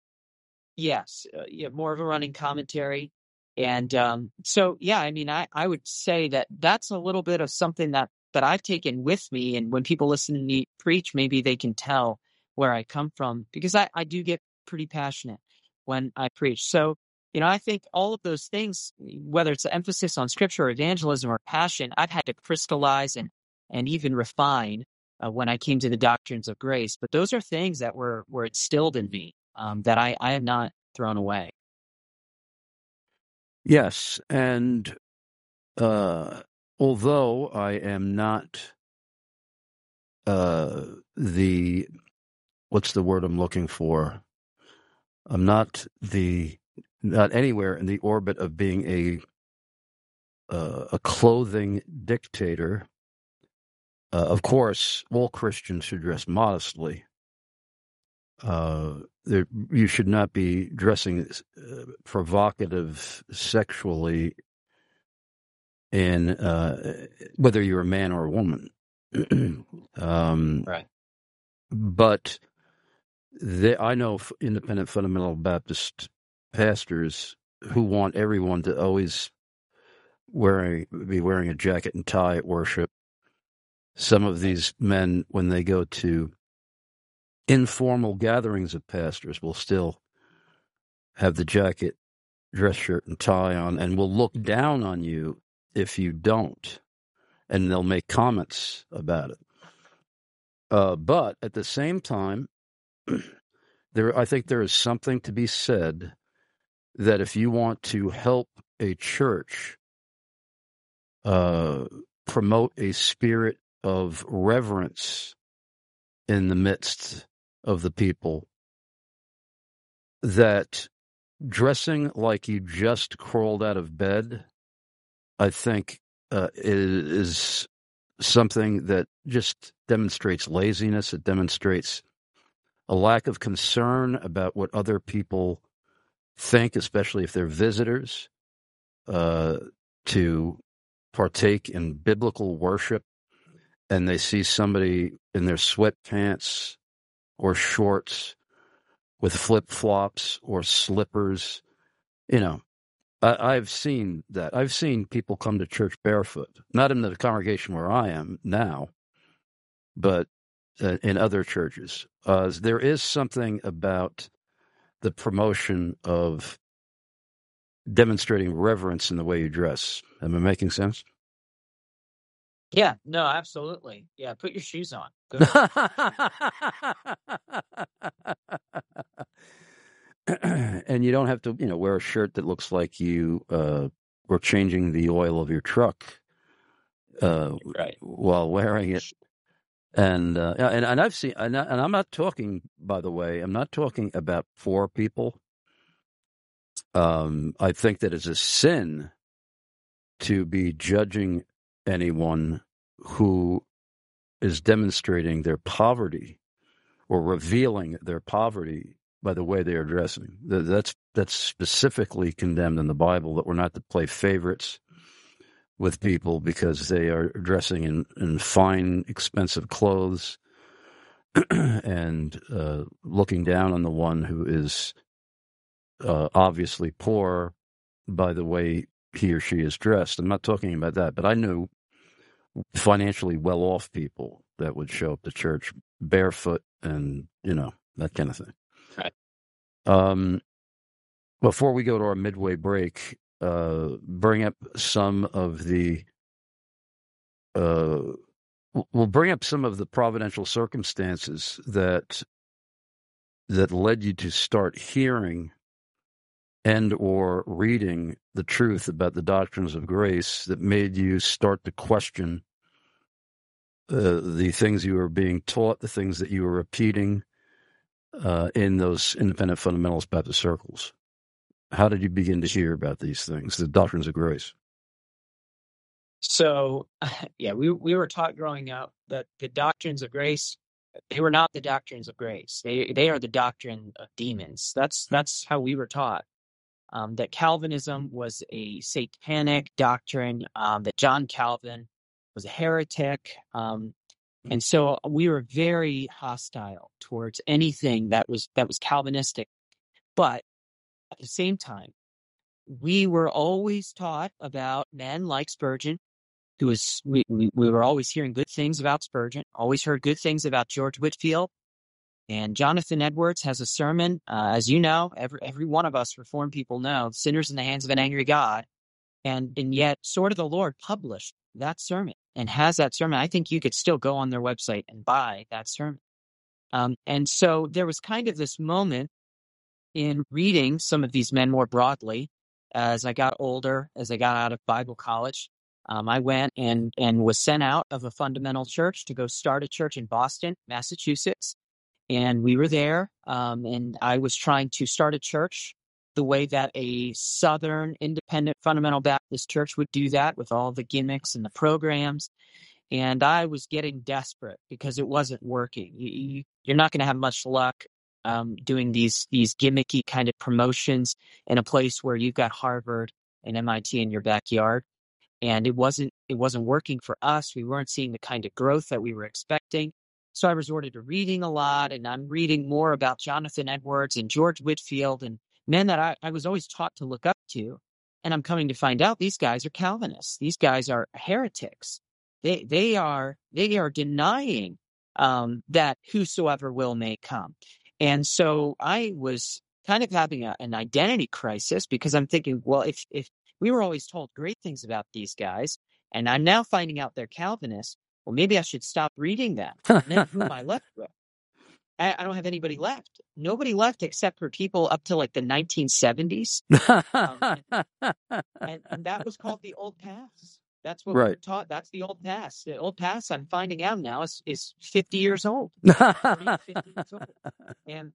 Yes, uh, yeah, more of a running commentary. And um, so, yeah, I mean, I, I would say that that's a little bit of something that, that I've taken with me. And when people listen to me preach, maybe they can tell where I come from, because I, I do get pretty passionate when I preach. So, you know, I think all of those things, whether it's an emphasis on Scripture or evangelism or passion, I've had to crystallize and, and even refine uh, when I came to the doctrines of grace. But those are things that were, were instilled in me um, that I, I have not thrown away. Yes, and uh, although I am not uh, the, what's the word I'm looking for? I'm not the, not anywhere in the orbit of being a uh, a clothing dictator. Uh, of course, all Christians should dress modestly. Uh, there, you should not be dressing uh, provocative sexually in uh, whether you're a man or a woman. um, Right. But they, I know f- independent fundamental Baptist pastors who want everyone to always wearing be wearing a jacket and tie at worship. Some of these men, when they go to informal gatherings of pastors, will still have the jacket, dress shirt, and tie on, and will look down on you if you don't, and they'll make comments about it. Uh, but at the same time, there, I think there is something to be said that if you want to help a church uh, promote a spirit of reverence in the midst of the people, that dressing like you just crawled out of bed, I think, uh, is something that just demonstrates laziness. It demonstrates a lack of concern about what other people think, especially if they're visitors, uh, to partake in biblical worship, and they see somebody in their sweatpants or shorts with flip-flops or slippers. You know, I, I've seen that. I've seen people come to church barefoot, not in the congregation where I am now, but uh, in other churches. Uh, there is something about the promotion of demonstrating reverence in the way you dress. Am I making sense? Yeah, no, absolutely. Yeah, put your shoes on. Go ahead. And you don't have to, you know, wear a shirt that looks like you uh, were changing the oil of your truck uh, Right. while wearing it. And uh, and and I've seen, and, I, and I'm not talking, by the way, I'm not talking about poor people. Um, I think that it's a sin to be judging anyone who is demonstrating their poverty or revealing their poverty by the way they are dressing. That's that's specifically condemned in the Bible, that we're not to play favorites with people because they are dressing in, in fine, expensive clothes and uh, looking down on the one who is uh, obviously poor by the way he or she is dressed. I'm not talking about that, but I knew financially well-off people that would show up to church barefoot and, you know, that kind of thing. Right. Um, before we go to our midway break, uh, bring up some of the, uh, we'll bring up some of the providential circumstances that that led you to start hearing and or reading the truth about the doctrines of grace that made you start to question uh, the things you were being taught, the things that you were repeating uh, in those independent fundamentalist Baptist circles. How did you begin to hear about these things, the doctrines of grace? So, yeah, we we were taught growing up that the doctrines of grace, they were not the doctrines of grace. They they are the doctrine of demons. That's that's how we were taught. Um, that Calvinism was a satanic doctrine. Um, that John Calvin was a heretic. Um, and so we were very hostile towards anything that was that was Calvinistic. But at the same time, we were always taught about men like Spurgeon. Who was we, we, we were always hearing good things about Spurgeon, always heard good things about George Whitefield. And Jonathan Edwards has a sermon, uh, as you know, every every one of us Reformed people know, sinners in the hands of an angry God. And and yet Sword of the Lord published that sermon and has that sermon. I think you could still go on their website and buy that sermon. Um, and so there was kind of this moment in reading some of these men more broadly as I got older, as I got out of Bible college. Um, I went and, and was sent out of a fundamental church to go start a church in Boston, Massachusetts. And we were there, um, and I was trying to start a church the way that a Southern independent fundamental Baptist church would do that, with all the gimmicks and the programs. And I was getting desperate because it wasn't working. You, you, you're not going to have much luck um, doing these these gimmicky kind of promotions in a place where you've got Harvard and M I T in your backyard. And it wasn't it wasn't working for us. We weren't seeing the kind of growth that we were expecting. So I resorted to reading a lot, and I'm reading more about Jonathan Edwards and George Whitefield and men that I, I was always taught to look up to. And I'm coming to find out these guys are Calvinists. These guys are heretics. They they are they are denying um, that whosoever will may come. And so I was kind of having a, an identity crisis, because I'm thinking, well, if if we were always told great things about these guys, and I'm now finding out they're Calvinists, well, maybe I should stop reading them. And then who am I left with? I, I don't have anybody left. Nobody left except for people up to like the nineteen seventies. Um, and, and, and that was called the Old Pass. That's what we were Right. taught. That's the Old Pass. The Old Pass, I'm finding out now, is, is fifty years old. forty, fifty years old. And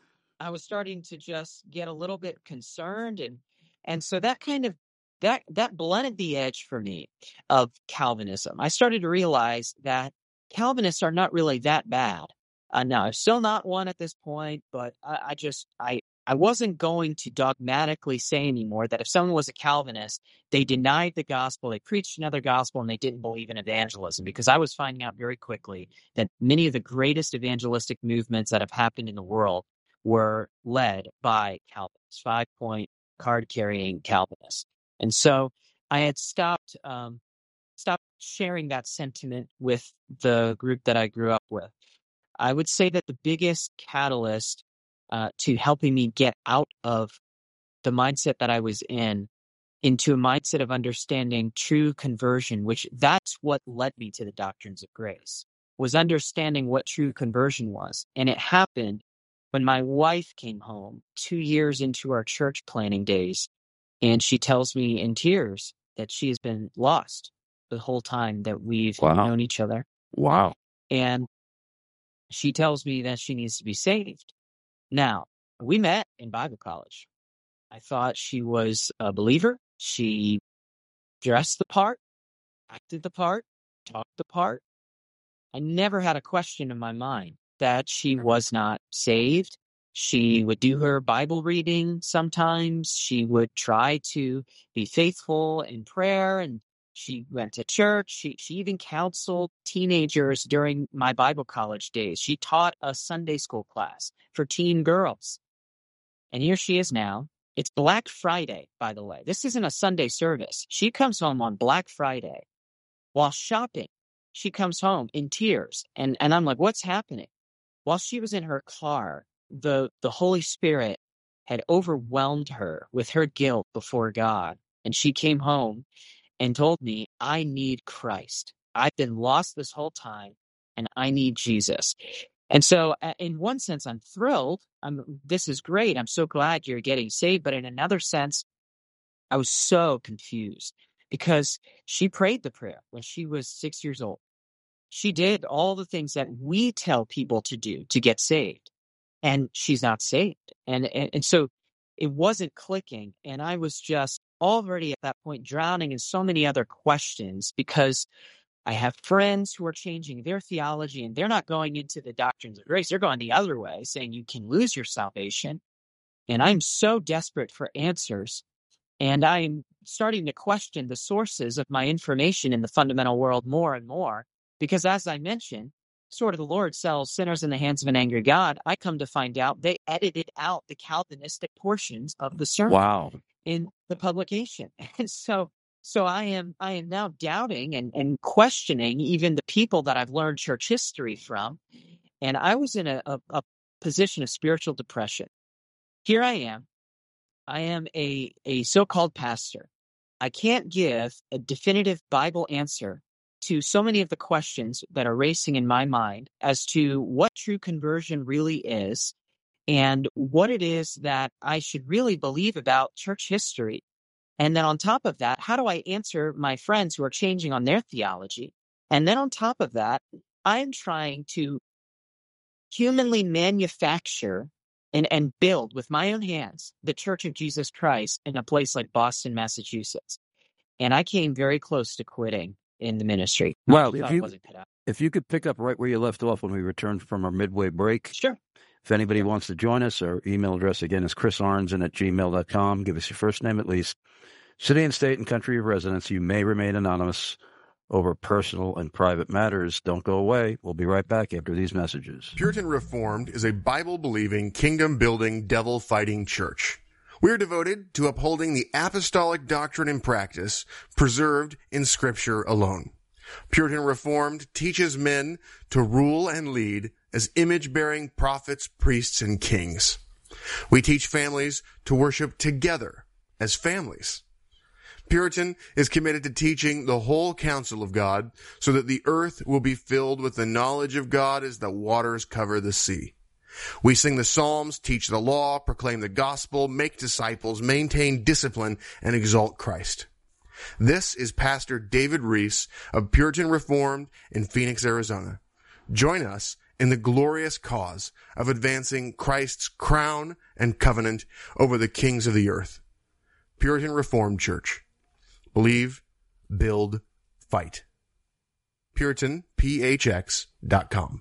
I was starting to just get a little bit concerned. And and so that kind of, that that blunted the edge for me of Calvinism. I started to realize that Calvinists are not really that bad. Uh, now, I'm still not one at this point, but I, I just, I, I wasn't going to dogmatically say anymore that if someone was a Calvinist, they denied the gospel, they preached another gospel, and they didn't believe in evangelism, because I was finding out very quickly that many of the greatest evangelistic movements that have happened in the world were led by Calvinists, five-point card-carrying Calvinists. And so I had stopped, um, stopped sharing that sentiment with the group that I grew up with. I would say that the biggest catalyst uh, to helping me get out of the mindset that I was in into a mindset of understanding true conversion, which that's what led me to the doctrines of grace, was understanding what true conversion was. And it happened when my wife came home two years into our church planning days, and she tells me in tears that she has been lost the whole time that we've Wow. known each other. Wow. And she tells me that she needs to be saved. Now, we met in Bible college. I thought she was a believer. She dressed the part, acted the part, talked the part. I never had a question in my mind that she was not saved. She would do her Bible reading sometimes. She would try to be faithful in prayer, and she went to church. She, she even counseled teenagers during my Bible college days. She taught a Sunday school class for teen girls. And here she is now. It's Black Friday, by the way. This isn't a Sunday service. She comes home on Black Friday while shopping. She comes home in tears. And, and I'm like, what's happening? While she was in her car, the, the Holy Spirit had overwhelmed her with her guilt before God. And she came home and told me, I need Christ. I've been lost this whole time, and I need Jesus. And so uh, in one sense, I'm thrilled. I'm, this is great. I'm so glad you're getting saved. But in another sense, I was so confused because she prayed the prayer when she was six years old. She did all the things that we tell people to do to get saved, and she's not saved. And, and, and so it wasn't clicking. And I was just already at that point drowning in so many other questions because I have friends who are changing their theology, and they're not going into the doctrines of grace. They're going the other way, saying you can lose your salvation. And I'm so desperate for answers. And I'm starting to question the sources of my information in the fundamental world more and more. Because as I mentioned, sort of the Lord sells sinners in the hands of an angry God. I come to find out they edited out the Calvinistic portions of the sermon Wow. in the publication. And so So I am I am now doubting and, and questioning even the people that I've learned church history from. And I was in a, a, a position of spiritual depression. Here I am. I am a, a so-called pastor. I can't give a definitive Bible answer to so many of the questions that are racing in my mind as to what true conversion really is and what it is that I should really believe about church history. And then on top of that, how do I answer my friends who are changing on their theology? And then on top of that, I'm trying to humanly manufacture and, and build with my own hands the Church of Jesus Christ in a place like Boston, Massachusetts. And I came very close to quitting in the ministry. Well, I if thought it you wasn't cut out. if you could pick up right where you left off when we returned from our midway break. Sure. If anybody wants to join us, our email address again is chris arnzen at gmail dot com. Give us your first name at least. City and state and country of residence. You may remain anonymous over personal and private matters. Don't go away. We'll be right back after these messages. Puritan Reformed is a Bible-believing, kingdom-building, devil-fighting church. We are devoted to upholding the apostolic doctrine and practice preserved in Scripture alone. Puritan Reformed teaches men to rule and lead as image-bearing prophets, priests, and kings. We teach families to worship together as families. Puritan is committed to teaching the whole counsel of God so that the earth will be filled with the knowledge of God as the waters cover the sea. We sing the Psalms, teach the law, proclaim the gospel, make disciples, maintain discipline, and exalt Christ. This is Pastor David Reese of Puritan Reformed in Phoenix, Arizona. Join us in the glorious cause of advancing Christ's crown and covenant over the kings of the earth. Puritan Reformed Church. Believe, build, fight. Puritan P H X dot com.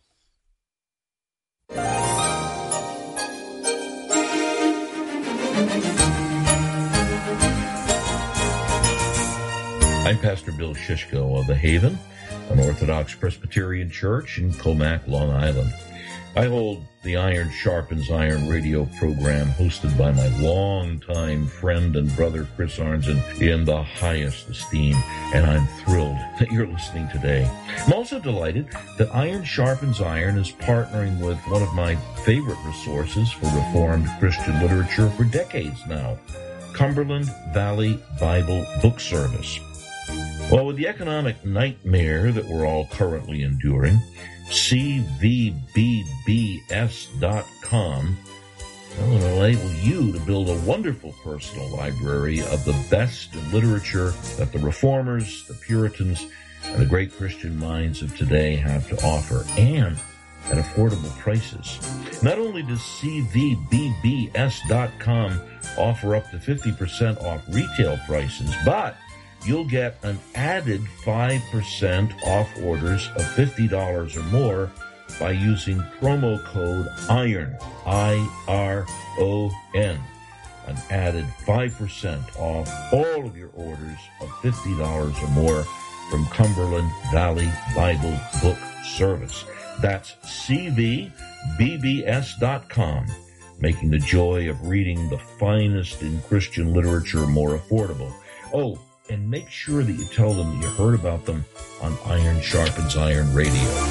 I'm Pastor Bill Shishko of The Haven, an Orthodox Presbyterian church in Comac, Long Island. I hold the Iron Sharpens Iron radio program hosted by my longtime friend and brother Chris Arnzen in the highest esteem, and I'm thrilled that you're listening today. I'm also delighted that Iron Sharpens Iron is partnering with one of my favorite resources for Reformed Christian literature for decades now, Cumberland Valley Bible Book Service. Well, with the economic nightmare that we're all currently enduring, C V B B S dot com will enable you to build a wonderful personal library of the best in literature that the Reformers, the Puritans, and the great Christian minds of today have to offer, and at affordable prices. Not only does C V B B S dot com offer up to fifty percent off retail prices, but you'll get an added five percent off orders of fifty dollars or more by using promo code IRON, I R O N. An added five percent off all of your orders of fifty dollars or more from Cumberland Valley Bible Book Service. That's C V B B S dot com, making the joy of reading the finest in Christian literature more affordable. Oh, and make sure that you tell them that you heard about them on Iron Sharpens Iron Radio.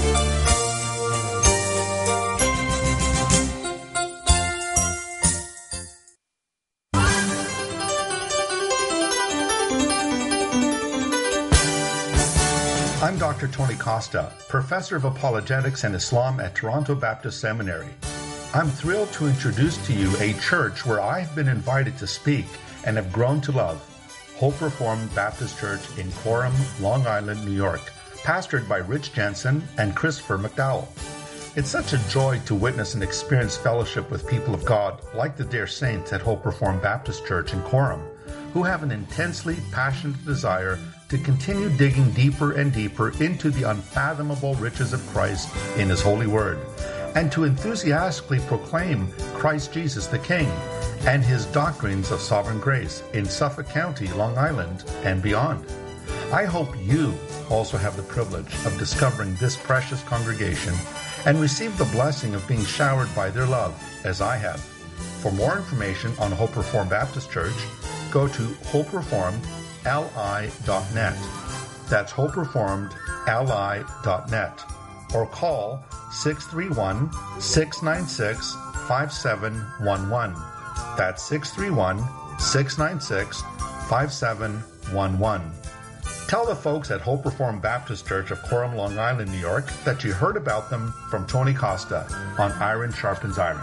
I'm Doctor Tony Costa, Professor of Apologetics and Islam at Toronto Baptist Seminary. I'm thrilled to introduce to you a church where I've been invited to speak and have grown to love. Hope Reformed Baptist Church in Coram, Long Island, New York, pastored by Rich Jensen and Christopher McDowell. It's such a joy to witness and experience fellowship with people of God like the dear saints at Hope Reformed Baptist Church in Coram, who have an intensely passionate desire to continue digging deeper and deeper into the unfathomable riches of Christ in His holy word, and to enthusiastically proclaim Christ Jesus the King and His doctrines of sovereign grace in Suffolk County, Long Island, and beyond. I hope you also have the privilege of discovering this precious congregation and receive the blessing of being showered by their love, as I have. For more information on Hope Reformed Baptist Church, go to hope reformed l i dot net. That's hope reformed l i dot net. Or call six three one, six nine six, five seven one one. That's six three one, six nine six, five seven one one. Tell the folks at Hope Reformed Baptist Church of Coram, Long Island, New York, that you heard about them from Tony Costa on Iron Sharpens Iron.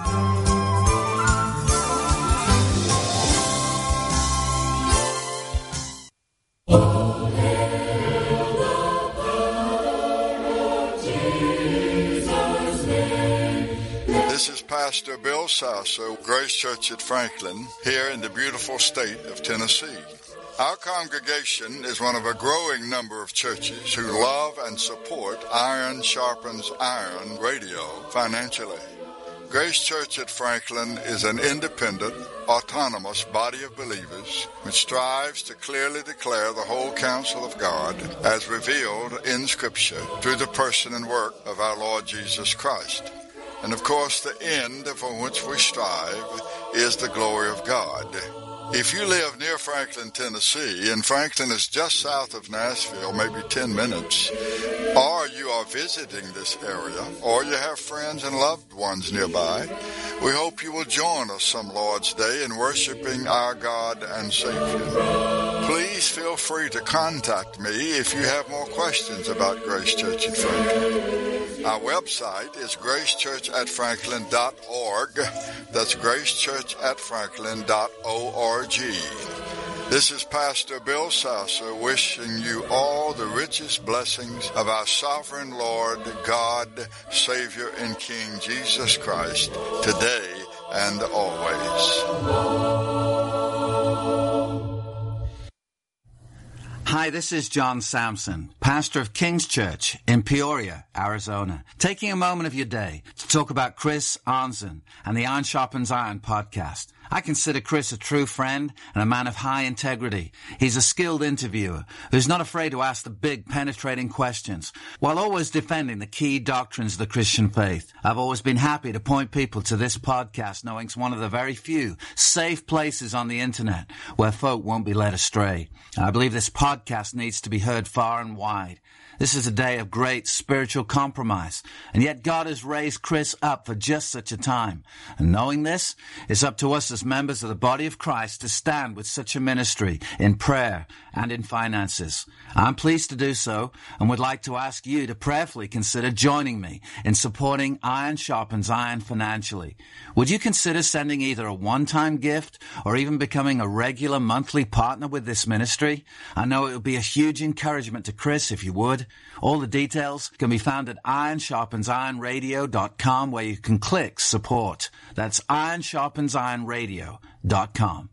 This is Pastor Bill Sasso, Grace Church at Franklin, here in the beautiful state of Tennessee. Our congregation is one of a growing number of churches who love and support Iron Sharpens Iron Radio financially. Grace Church at Franklin is an independent, autonomous body of believers which strives to clearly declare the whole counsel of God as revealed in Scripture through the person and work of our Lord Jesus Christ. And of course, the end for which we strive is the glory of God. If you live near Franklin, Tennessee, and Franklin is just south of Nashville, maybe ten minutes, or you are visiting this area, or you have friends and loved ones nearby, we hope you will join us some Lord's Day in worshiping our God and Savior. Please feel free to contact me if you have more questions about Grace Church at Franklin. Our website is grace church at franklin dot org. That's grace church at franklin dot org. This is Pastor Bill Sasso wishing you all the richest blessings of our sovereign Lord, God, Savior, and King Jesus Christ, today and always. Hi, this is John Sampson, pastor of King's Church in Peoria, Arizona, taking a moment of your day to talk about Chris Arnzen and the Iron Sharpens Iron podcast. I consider Chris a true friend and a man of high integrity. He's a skilled interviewer who's not afraid to ask the big, penetrating questions while always defending the key doctrines of the Christian faith. I've always been happy to point people to this podcast, knowing it's one of the very few safe places on the internet where folk won't be led astray. I believe this podcast needs to be heard far and wide. This is a day of great spiritual compromise, and yet God has raised Chris up for just such a time. And knowing this, it's up to us as members of the body of Christ to stand with such a ministry in prayer and in finances. I'm pleased to do so and would like to ask you to prayerfully consider joining me in supporting Iron Sharpens Iron financially. Would you consider sending either a one-time gift or even becoming a regular monthly partner with this ministry? I know it would be a huge encouragement to Chris if you would. All the details can be found at iron sharpens iron radio dot com, where you can click support. That's iron sharpens iron radio dot com.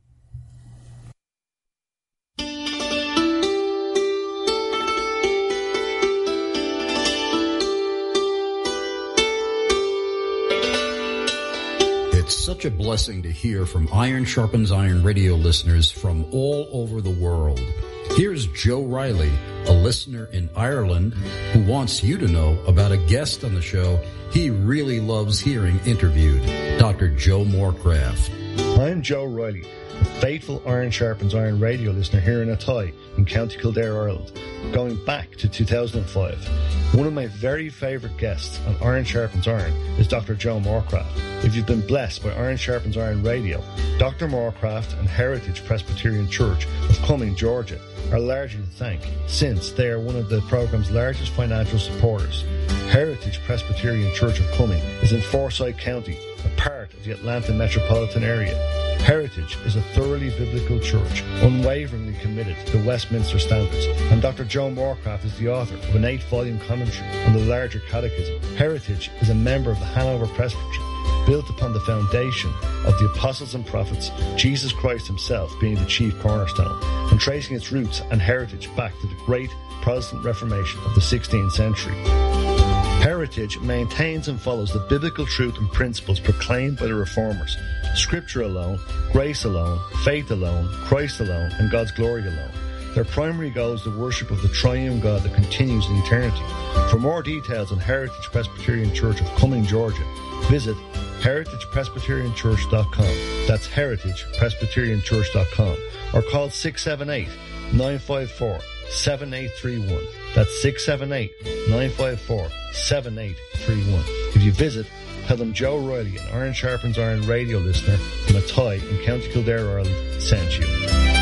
It's such a blessing to hear from Iron Sharpens Iron radio listeners from all over the world. Here's Joe Riley, a listener in Ireland, who wants you to know about a guest on the show he really loves hearing interviewed, Doctor Joe Morecraft. I'm Joe Riley, a faithful Iron Sharpens Iron radio listener here in Athy in County Kildare, Ireland, going back to two thousand five. One of my very favourite guests on Iron Sharpens Iron is Doctor Joe Morecraft. If you've been blessed by Iron Sharpens Iron radio, Doctor Morecraft and Heritage Presbyterian Church of Cumming, Georgia, are largely to thank, since they are one of the program's largest financial supporters. Heritage Presbyterian Church of Cumming is in Forsyth County, a part of the Atlanta metropolitan area. Heritage is a thoroughly biblical church, unwaveringly committed to Westminster standards, and Doctor Joe Morecraft is the author of an eight-volume commentary on the larger catechism. Heritage is a member of the Hanover Presbytery, built upon the foundation of the apostles and prophets, Jesus Christ himself being the chief cornerstone, and tracing its roots and heritage back to the great Protestant Reformation of the sixteenth century. Heritage maintains and follows the biblical truth and principles proclaimed by the Reformers: Scripture alone, grace alone, faith alone, Christ alone, and God's glory alone. Their primary goal is the worship of the triune God that continues in eternity. For more details on Heritage Presbyterian Church of Cumming, Georgia, visit heritage presbyterian church dot com. That's heritage presbyterian church dot com. Or call six seven eight, nine five four, seven eight three one. That's six seven eight, nine five four, seven eight three one. If you visit, tell them Joe Riley, an Iron Sharpens Iron radio listener from Athy in County Kildare, Ireland, sent you.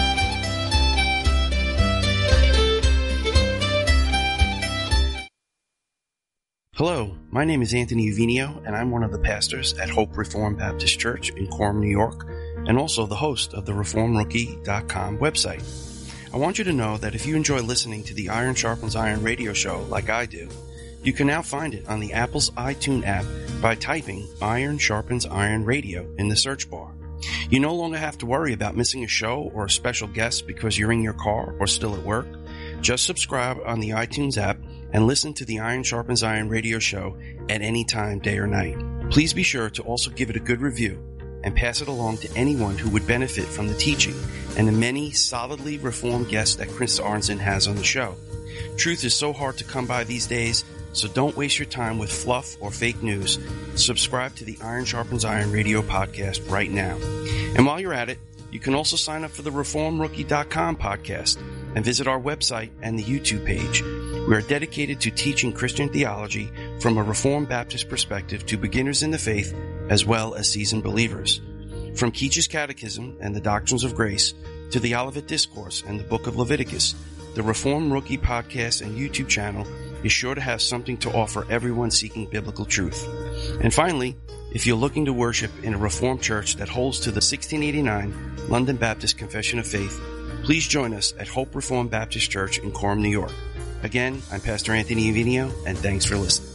Hello, my name is Anthony Uvinio, and I'm one of the pastors at Hope Reformed Baptist Church in Quorum, New York, and also the host of the reform rookie dot com website. I want you to know that if you enjoy listening to the Iron Sharpens Iron radio show like I do, you can now find it on the Apple's iTunes app by typing Iron Sharpens Iron Radio in the search bar. You no longer have to worry about missing a show or a special guest because you're in your car or still at work. Just subscribe on the iTunes app and listen to the Iron Sharpens Iron radio show at any time, day or night. Please be sure to also give it a good review and pass it along to anyone who would benefit from the teaching and the many solidly reformed guests that Chris Arnzen has on the show. Truth is so hard to come by these days, so don't waste your time with fluff or fake news. Subscribe to the Iron Sharpens Iron radio podcast right now. And while you're at it, you can also sign up for the reform rookie dot com podcast and visit our website and the YouTube page. We are dedicated to teaching Christian theology from a Reformed Baptist perspective to beginners in the faith as well as seasoned believers. From Keach's Catechism and the Doctrines of Grace to the Olivet Discourse and the Book of Leviticus, the Reformed Rookie podcast and YouTube channel is sure to have something to offer everyone seeking biblical truth. And finally, if you're looking to worship in a Reformed church that holds to the sixteen eighty-nine London Baptist Confession of Faith, please join us at Hope Reformed Baptist Church in Quorum, New York. Again, I'm Pastor Anthony Uvinio, and thanks for listening.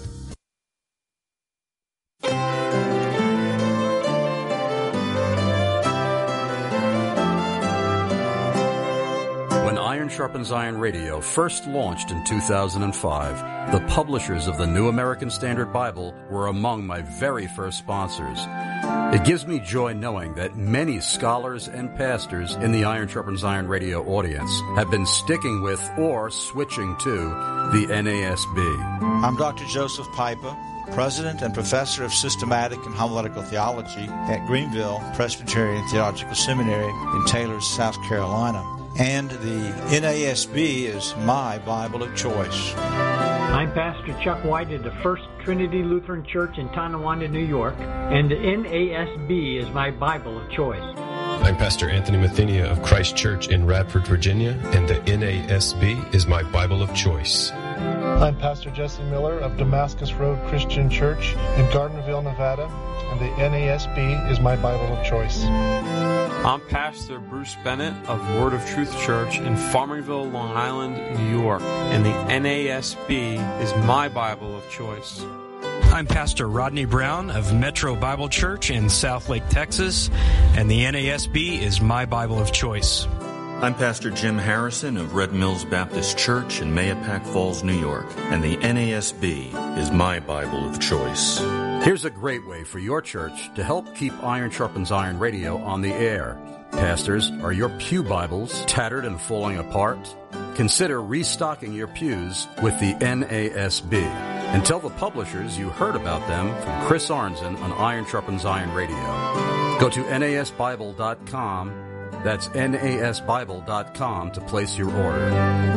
Sharpens Iron Radio first launched in two thousand five, the publishers of the New American Standard Bible were among my very first sponsors. It gives me joy knowing that many scholars and pastors in the Iron Sharpens Iron Radio audience have been sticking with or switching to the N A S B. I'm Doctor Joseph Piper, President and Professor of Systematic and Homiletical Theology at Greenville Presbyterian Theological Seminary in Taylor, South Carolina. And the N A S B is my Bible of choice. I'm Pastor Chuck White at the First Trinity Lutheran Church in Tonawanda, New York, and the N A S B is my Bible of choice. I'm Pastor Anthony Mathenia of Christ Church in Radford, Virginia, and the N A S B is my Bible of choice. I'm Pastor Jesse Miller of Damascus Road Christian Church in Gardnerville, Nevada, and the N A S B is my Bible of choice. I'm Pastor Bruce Bennett of Word of Truth Church in Farmingville, Long Island, New York, and the N A S B is my Bible of choice. I'm Pastor Rodney Brown of Metro Bible Church in Southlake, Texas, and the N A S B is my Bible of choice. I'm Pastor Jim Harrison of Red Mills Baptist Church in Mahopac Falls, New York, and the N A S B is my Bible of choice. Here's a great way for your church to help keep Iron Sharpens Iron Radio on the air. Pastors, are your pew Bibles tattered and falling apart? Consider restocking your pews with the N A S B. And tell the publishers you heard about them from Chris Arnzen on Iron Sharpens Iron Radio. Go to N A S Bible dot com. That's N A S Bible dot com to place your order.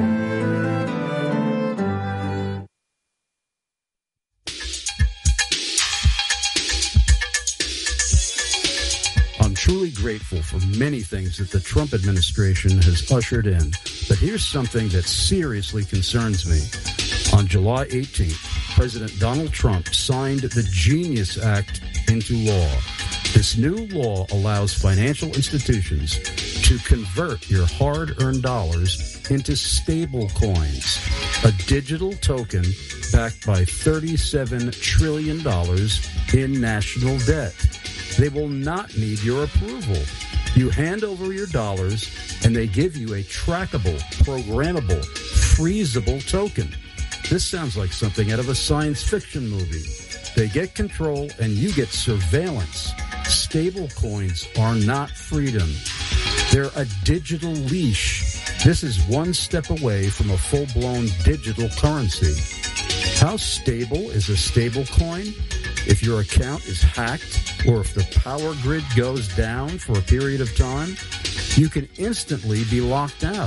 I'm truly grateful for many things that the Trump administration has ushered in, but here's something that seriously concerns me. On July eighteenth, President Donald Trump signed the Genius Act into law. This new law allows financial institutions to convert your hard-earned dollars into stable coins, a digital token backed by thirty-seven trillion dollars in national debt. They will not need your approval. You hand over your dollars, and they give you a trackable, programmable, freezable token. This sounds like something out of a science fiction movie. They get control, and you get surveillance. Stable coins are not freedom. They're a digital leash. This is one step away from a full-blown digital currency. How stable is a stable coin? If your account is hacked or if the power grid goes down for a period of time, you can instantly be locked out.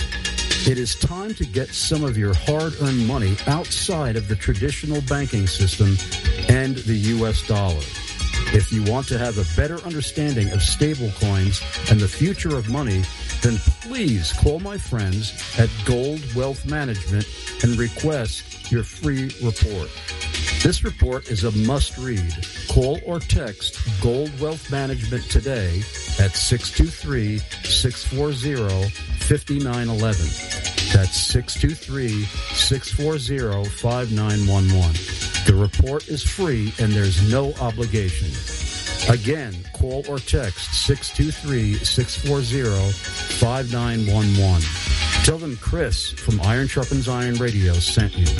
It is time to get some of your hard-earned money outside of the traditional banking system and the U S dollar. If you want to have a better understanding of stablecoins and the future of money, then please call my friends at Gold Wealth Management and request your free report. This report is a must-read. Call or text Gold Wealth Management today at six two three, six four zero, five nine one one. That's six two three, six four zero, five nine one one. The report is free and there's no obligation. Again, call or text six two three, six four zero, five nine one one. Tell them Chris from Iron Sharpens Iron Radio sent you.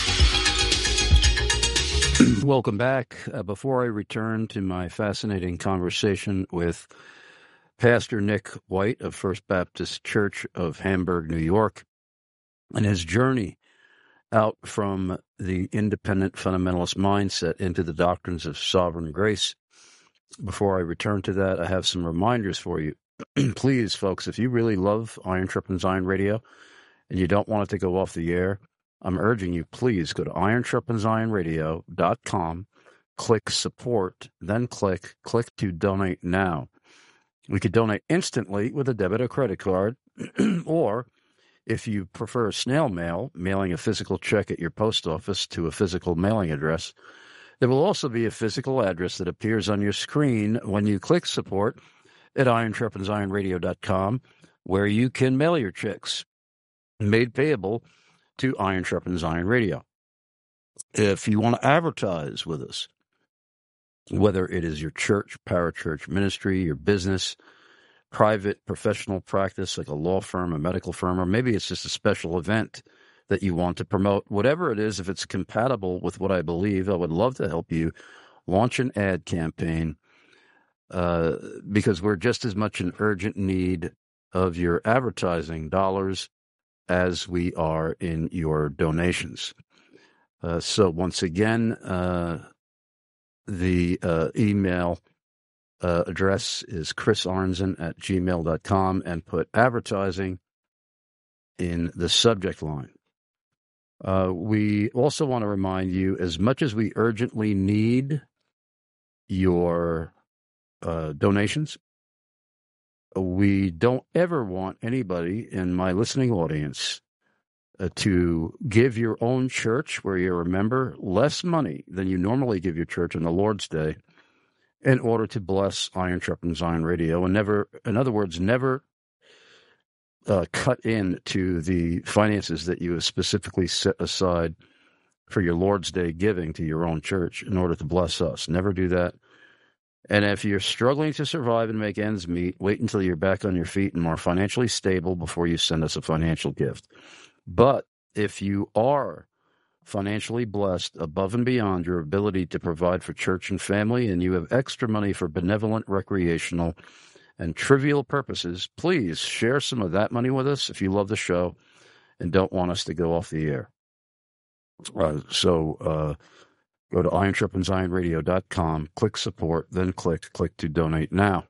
Welcome back. Uh, before I return to my fascinating conversation with Pastor Nick White of First Baptist Church of Hamburg, New York, and his journey out from the independent fundamentalist mindset into the doctrines of sovereign grace. Before I return to that, I have some reminders for you. Please, folks, if you really love Iron Sharpens Iron Radio and you don't want it to go off the air, I'm urging you, please go to iron sharpens iron radio dot com, click support, then click click to donate now. We could donate instantly with a debit or credit card, or if you prefer snail mail, mailing a physical check at your post office to a physical mailing address, there will also be a physical address that appears on your screen when you click support at iron sharpens iron radio dot com, where you can mail your checks, made payable to Iron Sharpens Iron Radio. If you want to advertise with us, whether it is your church, parachurch ministry, your business, private professional practice, like a law firm, a medical firm, or maybe it's just a special event that you want to promote. Whatever it is, if it's compatible with what I believe, I would love to help you launch an ad campaign uh, because we're just as much in urgent need of your advertising dollars as we are in your donations. Uh, so once again, uh, the uh, email uh, address is chris arnzen at gmail dot com and put advertising in the subject line. Uh, we also want to remind you, as much as we urgently need your uh, donations, we don't ever want anybody in my listening audience uh, to give your own church, where you're a member, less money than you normally give your church on the Lord's Day in order to bless Iron Sharpens Iron Radio. And never, in other words, never uh, cut into the finances that you have specifically set aside for your Lord's Day giving to your own church in order to bless us. Never do that. And if you're struggling to survive and make ends meet, wait until you're back on your feet and more financially stable before you send us a financial gift. But if you are financially blessed above and beyond your ability to provide for church and family, and you have extra money for benevolent, recreational, and trivial purposes, please share some of that money with us if you love the show and don't want us to go off the air. Uh, so uh, go to iron sharpens iron radio dot com, click support, then click click to donate now.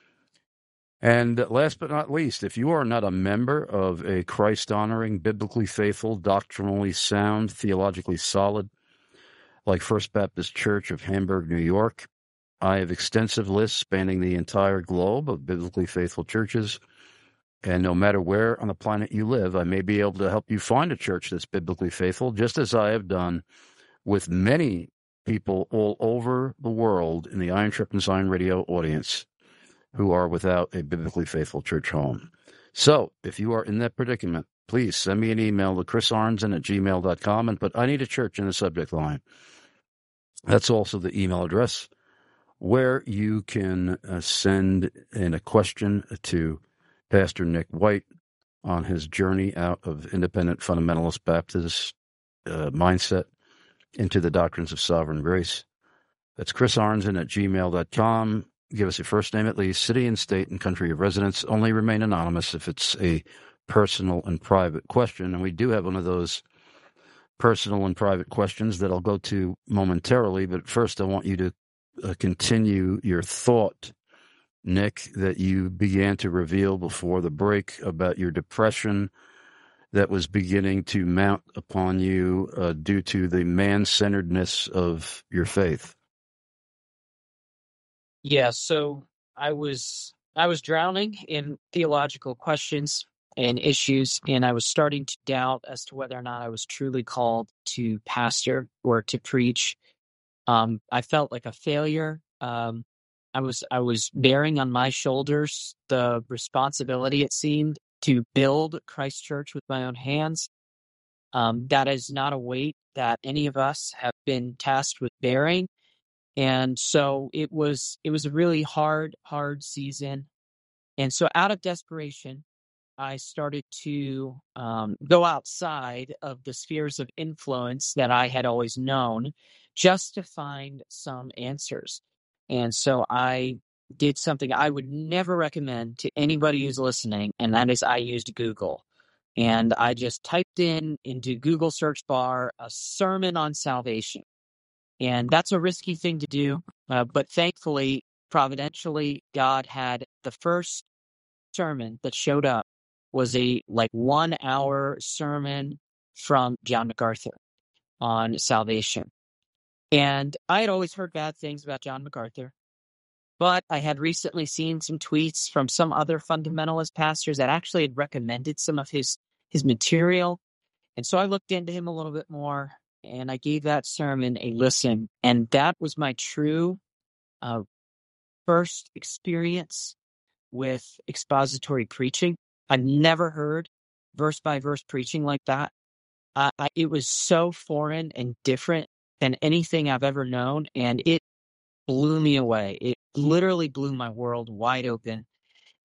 And last but not least, if you are not a member of a Christ-honoring, biblically faithful, doctrinally sound, theologically solid, like First Baptist Church of Hamburg, New York, I have extensive lists spanning the entire globe of biblically faithful churches. And no matter where on the planet you live, I may be able to help you find a church that's biblically faithful, just as I have done with many people all over the world in the Iron Sharpens Iron Radio audience who are without a biblically faithful church home. So if you are in that predicament, please send me an email to chris arnzen at gmail dot com and put I need a church in the subject line. That's also the email address where you can uh, send in a question to Pastor Nick White on his journey out of independent fundamentalist Baptist uh, mindset into the doctrines of sovereign grace. That's chris arnzen at gmail dot com. Give us your first name at least, city and state and country of residence. Only remain anonymous if it's a personal and private question. And we do have one of those personal and private questions that I'll go to momentarily. But first, I want you to uh, continue your thought, Nick, that you began to reveal before the break about your depression that was beginning to mount upon you uh, due to the man-centeredness of your faith. Yeah, so I was I was drowning in theological questions and issues, and I was starting to doubt as to whether or not I was truly called to pastor or to preach. Um, I felt like a failure. Um, I was I was bearing on my shoulders the responsibility, it seemed, to build Christ Church with my own hands. Um, that is not a weight that any of us have been tasked with bearing. And so it was it was a really hard, hard season. And so out of desperation, I started to um, go outside of the spheres of influence that I had always known just to find some answers. And so I did something I would never recommend to anybody who's listening, and that is I used Google. And I just typed in into Google search bar a sermon on salvation. And that's a risky thing to do. Uh, but thankfully, providentially, God had the first sermon that showed up was a like one hour sermon from John MacArthur on salvation. And I had always heard bad things about John MacArthur, but I had recently seen some tweets from some other fundamentalist pastors that actually had recommended some of his, his material. And so I looked into him a little bit more, and I gave that sermon a listen. And that was my true uh, first experience with expository preaching. I've never heard verse-by-verse preaching like that. Uh, I, it was so foreign and different than anything I've ever known, and it blew me away. It literally blew my world wide open.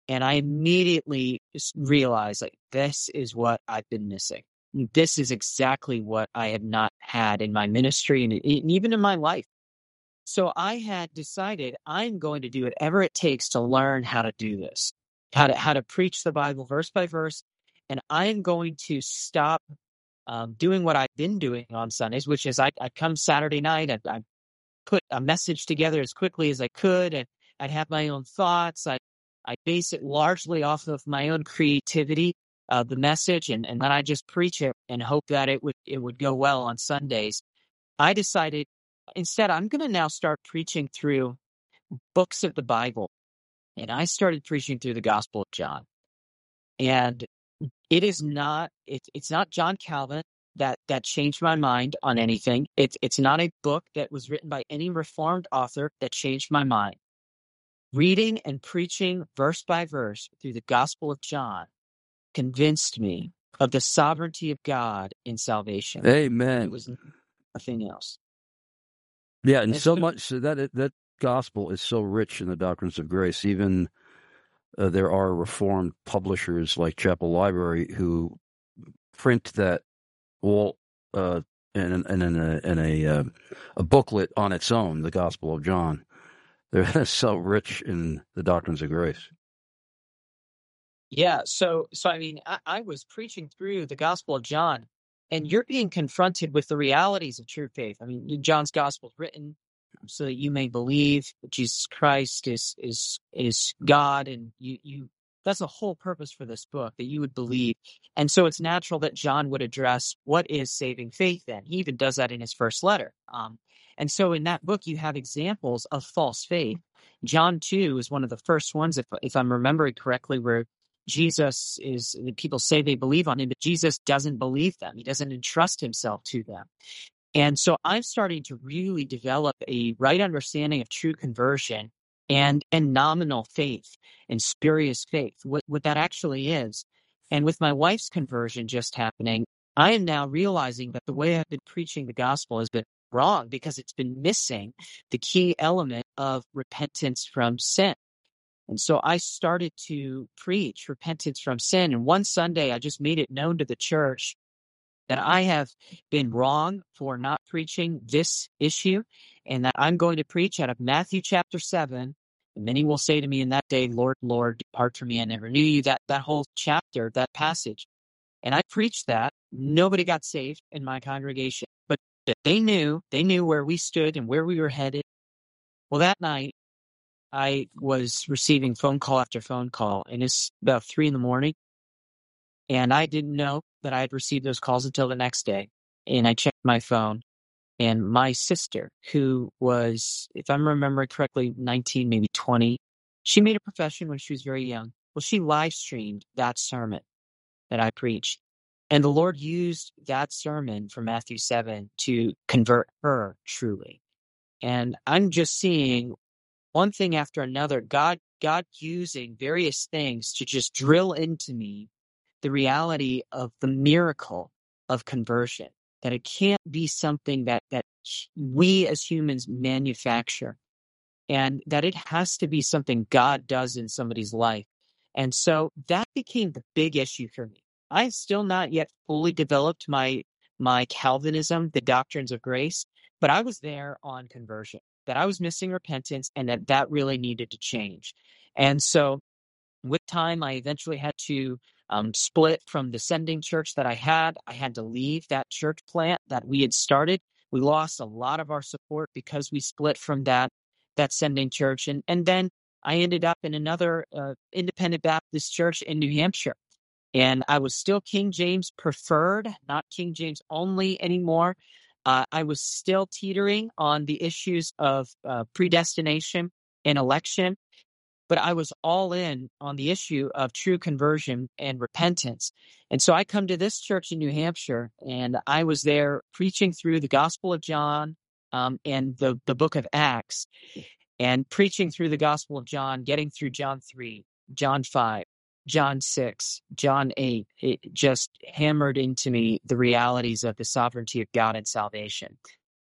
And I immediately just realized, like, this is what I've been missing. This is exactly what I have not had in my ministry and even in my life. So I had decided I'm going to do whatever it takes to learn how to do this, how to how to preach the Bible verse by verse. And I am going to stop um, doing what I've been doing on Sundays, which is I I come Saturday night, I, I put a message together as quickly as I could, and I'd have my own thoughts. I I base it largely off of my own creativity, uh, the message, and, and then I just preach it and hope that it would it would go well on Sundays. I decided instead I'm going to now start preaching through books of the Bible, and I started preaching through the Gospel of John. And it is not it, it's not John Calvin that that changed my mind on anything. It's it's not a book that was written by any Reformed author that changed my mind. Reading and preaching verse by verse through the Gospel of John convinced me of the sovereignty of God in salvation. Amen. It was nothing else. Yeah, and It's so been- much so that that gospel is so rich in the doctrines of grace. Even uh, there are Reformed publishers like Chapel Library who print that all uh, in, in, in a, in a, uh, a booklet on its own, the Gospel of John. They're so rich in the doctrines of grace. Yeah, so so I mean, I, I was preaching through the Gospel of John, and you're being confronted with the realities of true faith. I mean, John's Gospel is written so that you may believe that Jesus Christ is is is God, and you you that's the whole purpose for this book, that you would believe. And so it's natural that John would address what is saving faith. Then he even does that in his first letter. Um, and so in that book, you have examples of false faith. John two is one of the first ones, if if I'm remembering correctly, where Jesus is, people say they believe on him, but Jesus doesn't believe them. He doesn't entrust himself to them. And so I'm starting to really develop a right understanding of true conversion and, and nominal faith and spurious faith, what, what that actually is. And with my wife's conversion just happening, I am now realizing that the way I've been preaching the gospel has been wrong because it's been missing the key element of repentance from sin. And so I started to preach repentance from sin. And one Sunday, I just made it known to the church that I have been wrong for not preaching this issue, and that I'm going to preach out of Matthew chapter seven. And many will say to me in that day, Lord, Lord, depart from me, I never knew you. That, that whole chapter, that passage. And I preached that. Nobody got saved in my congregation, but they knew, they knew where we stood and where we were headed. Well, that night, I was receiving phone call after phone call, and it's about three in the morning. And I didn't know that I had received those calls until the next day. And I checked my phone, and my sister, who was, if I'm remembering correctly, nineteen, maybe twenty, she made a profession when she was very young. Well, she live streamed that sermon that I preached. And the Lord used that sermon from Matthew seven to convert her truly. And I'm just seeing one thing after another, God, God using various things to just drill into me the reality of the miracle of conversion, that it can't be something that, that we as humans manufacture, and that it has to be something God does in somebody's life. And so that became the big issue for me. I have still not yet fully developed my, my Calvinism, the doctrines of grace, but I was there on conversion, that I was missing repentance, and that that really needed to change. And so with time, I eventually had to um, split from the sending church that I had. I had to leave that church plant that we had started. We lost a lot of our support because we split from that that sending church. And, and then I ended up in another uh, independent Baptist church in New Hampshire. And I was still King James preferred, not King James only anymore. Uh, I was still teetering on the issues of uh, predestination and election, but I was all in on the issue of true conversion and repentance. And so I come to this church in New Hampshire, and I was there preaching through the Gospel of John um, and the, the book of Acts, and preaching through the Gospel of John, getting through John three, John five, John six, John eight. It just hammered into me the realities of the sovereignty of God and salvation.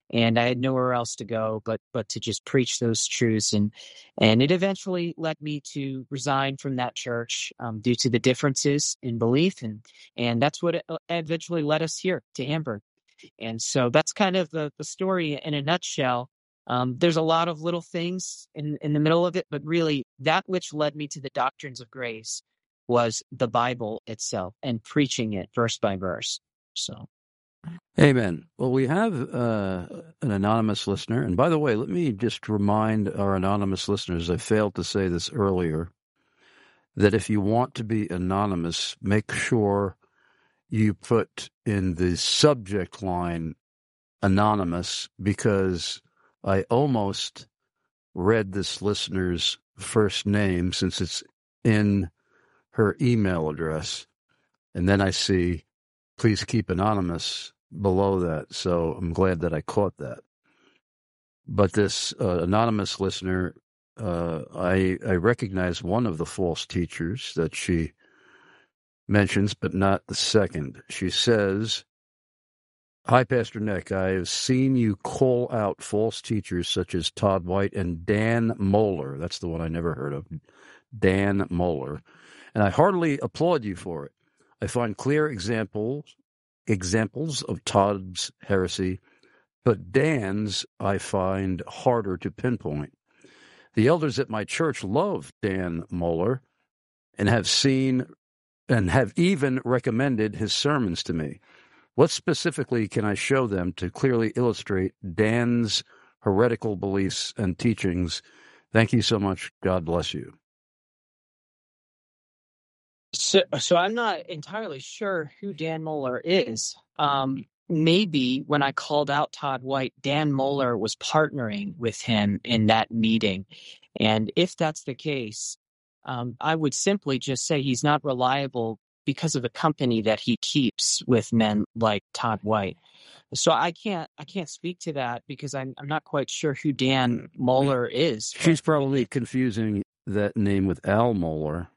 and I had nowhere else to go but but to just preach those truths. And and it eventually led me to resign from that church um, due to the differences in belief, and and that's what it eventually led us here to Hamburg. And so that's kind of the, the story in a nutshell. Um, there's a lot of little things in, in the middle of it, but really that which led me to the doctrines of grace was the Bible itself and preaching it verse by verse. So, Amen. Well, we have uh, an anonymous listener. And by the way, let me just remind our anonymous listeners, I failed to say this earlier, that if you want to be anonymous, make sure you put in the subject line anonymous, because I almost read this listener's first name since it's in her email address. And then I see, please keep anonymous below that. So I'm glad that I caught that. But this uh, anonymous listener, uh, I, I recognize one of the false teachers that she mentions, but not the second. She says, "Hi, Pastor Nick. I have seen you call out false teachers such as Todd White and Dan Moeller." That's the one I never heard of. Dan Moeller. "And I heartily applaud you for it. I find clear examples examples of Todd's heresy, but Dan's I find harder to pinpoint. The elders at my church love Dan Moeller and have seen and have even recommended his sermons to me. What specifically can I show them to clearly illustrate Dan's heretical beliefs and teachings? Thank you so much. God bless you." So, so I'm not entirely sure who Dan Moeller is. Um, maybe when I called out Todd White, Dan Moeller was partnering with him in that meeting. And if that's the case, um, I would simply just say he's not reliable because of the company that he keeps with men like Todd White. So I can't I can't speak to that because I'm I'm not quite sure who Dan Moeller is. She's probably confusing that name with Al Mohler.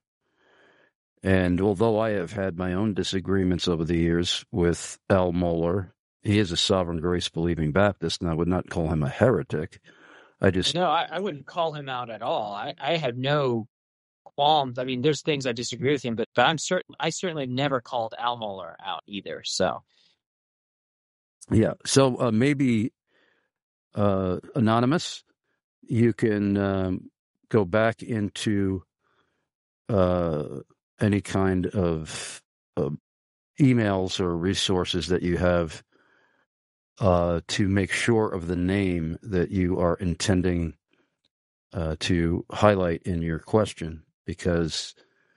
And although I have had my own disagreements over the years with Al Mohler, he is a Sovereign Grace believing Baptist, and I would not call him a heretic. I just No, I, I wouldn't call him out at all. I, I have no qualms. I mean, there's things I disagree with him, but, but I'm certain I certainly never called Al Mohler out either. So yeah, so uh, maybe uh, anonymous, you can um, go back into uh, any kind of uh, emails or resources that you have uh, to make sure of the name that you are intending uh, to highlight in your question, because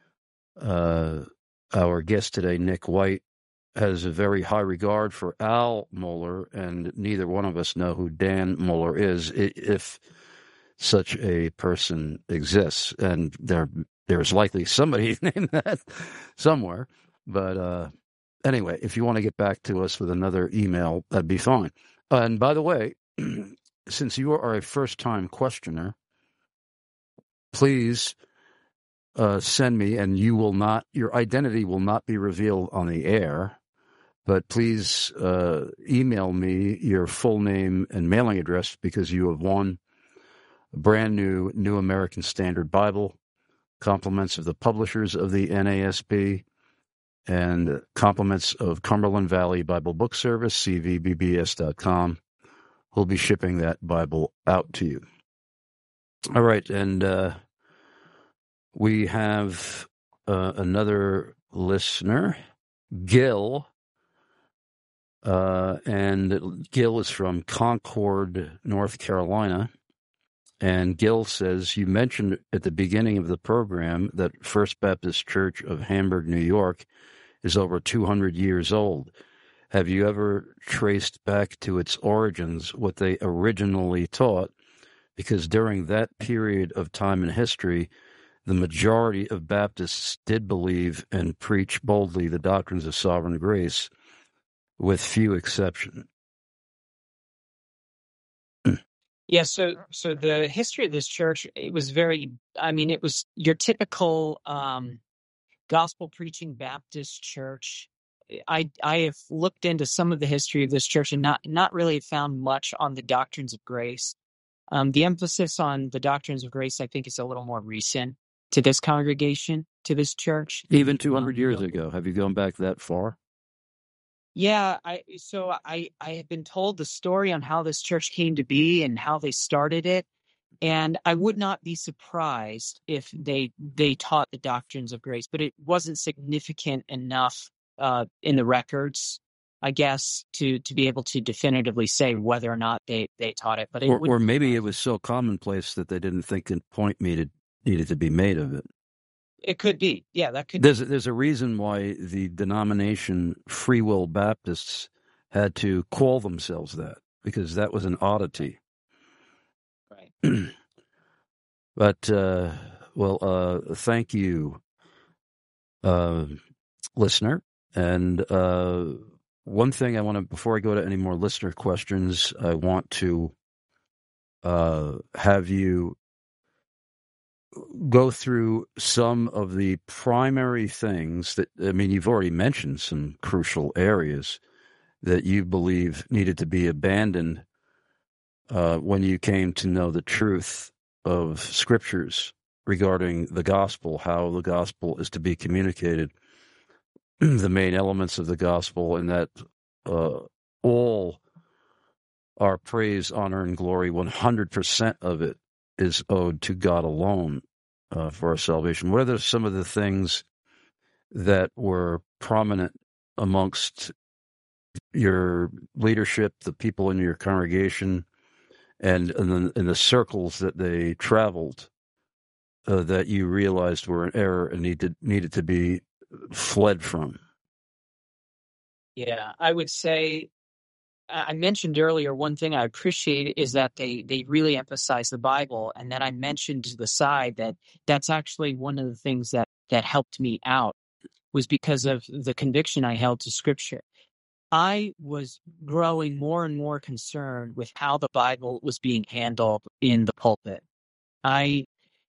uh, our guest today, Nick White, has a very high regard for Al Mohler, and neither one of us know who Dan Moeller is, if such a person exists. And there, there's likely somebody named that somewhere. But uh, anyway, if you want to get back to us with another email, that'd be fine. Uh, and by the way, since you are a first-time questioner, please uh, send me, and you will not, your identity will not be revealed on the air, but please uh, email me your full name and mailing address, because you have won a brand new New American Standard Bible, compliments of the publishers of the N A S B, and compliments of Cumberland Valley Bible Book Service, C V B B S dot com. We'll be shipping that Bible out to you. All right, and uh, we have uh, another listener, Gil, uh, and Gil is from Concord, North Carolina. And Gil says, you mentioned at the beginning of the program that First Baptist Church of Hamburg, New York, is over two hundred years old. Have you ever traced back to its origins, what they originally taught? Because during that period of time in history, the majority of Baptists did believe and preach boldly the doctrines of sovereign grace, with few exceptions. Yeah, so so the history of this church, it was very, I mean, it was your typical um, gospel preaching Baptist church. I I have looked into some of the history of this church and not not really found much on the doctrines of grace. Um, the emphasis on the doctrines of grace, I think, is a little more recent to this congregation, to this church. Even two hundred Um, years ago. Have you gone back that far? Yeah, I so I I have been told the story on how this church came to be and how they started it, and I would not be surprised if they they taught the doctrines of grace, but it wasn't significant enough uh, in the records, I guess, to to be able to definitively say whether or not they they taught it. But it Or, would or maybe it was so commonplace that they didn't think a point needed, needed to be made of it. it could be, yeah, that could. There's, there's a reason why the denomination Free Will Baptists had to call themselves that, because that was an oddity. Right. But, uh, well, uh, thank you, uh, listener. And uh, one thing I want to, before I go to any more listener questions, I want to uh, have you go through some of the primary things that, I mean, you've already mentioned some crucial areas that you believe needed to be abandoned uh, when you came to know the truth of scriptures regarding the gospel, how the gospel is to be communicated, the main elements of the gospel, and that uh, all our praise, honor, and glory, one hundred percent of it is owed to God alone uh, for our salvation. What are some of the things that were prominent amongst your leadership, the people in your congregation, and in the, in the circles that they traveled, uh, that you realized were an error and needed needed to be fled from? Yeah, I would say I I mentioned earlier one thing I appreciate is that they they really emphasize the Bible, and then I mentioned to the side that that's actually one of the things that that helped me out was because of the conviction I held to Scripture. I was growing more and more concerned with how the Bible was being handled in the pulpit. I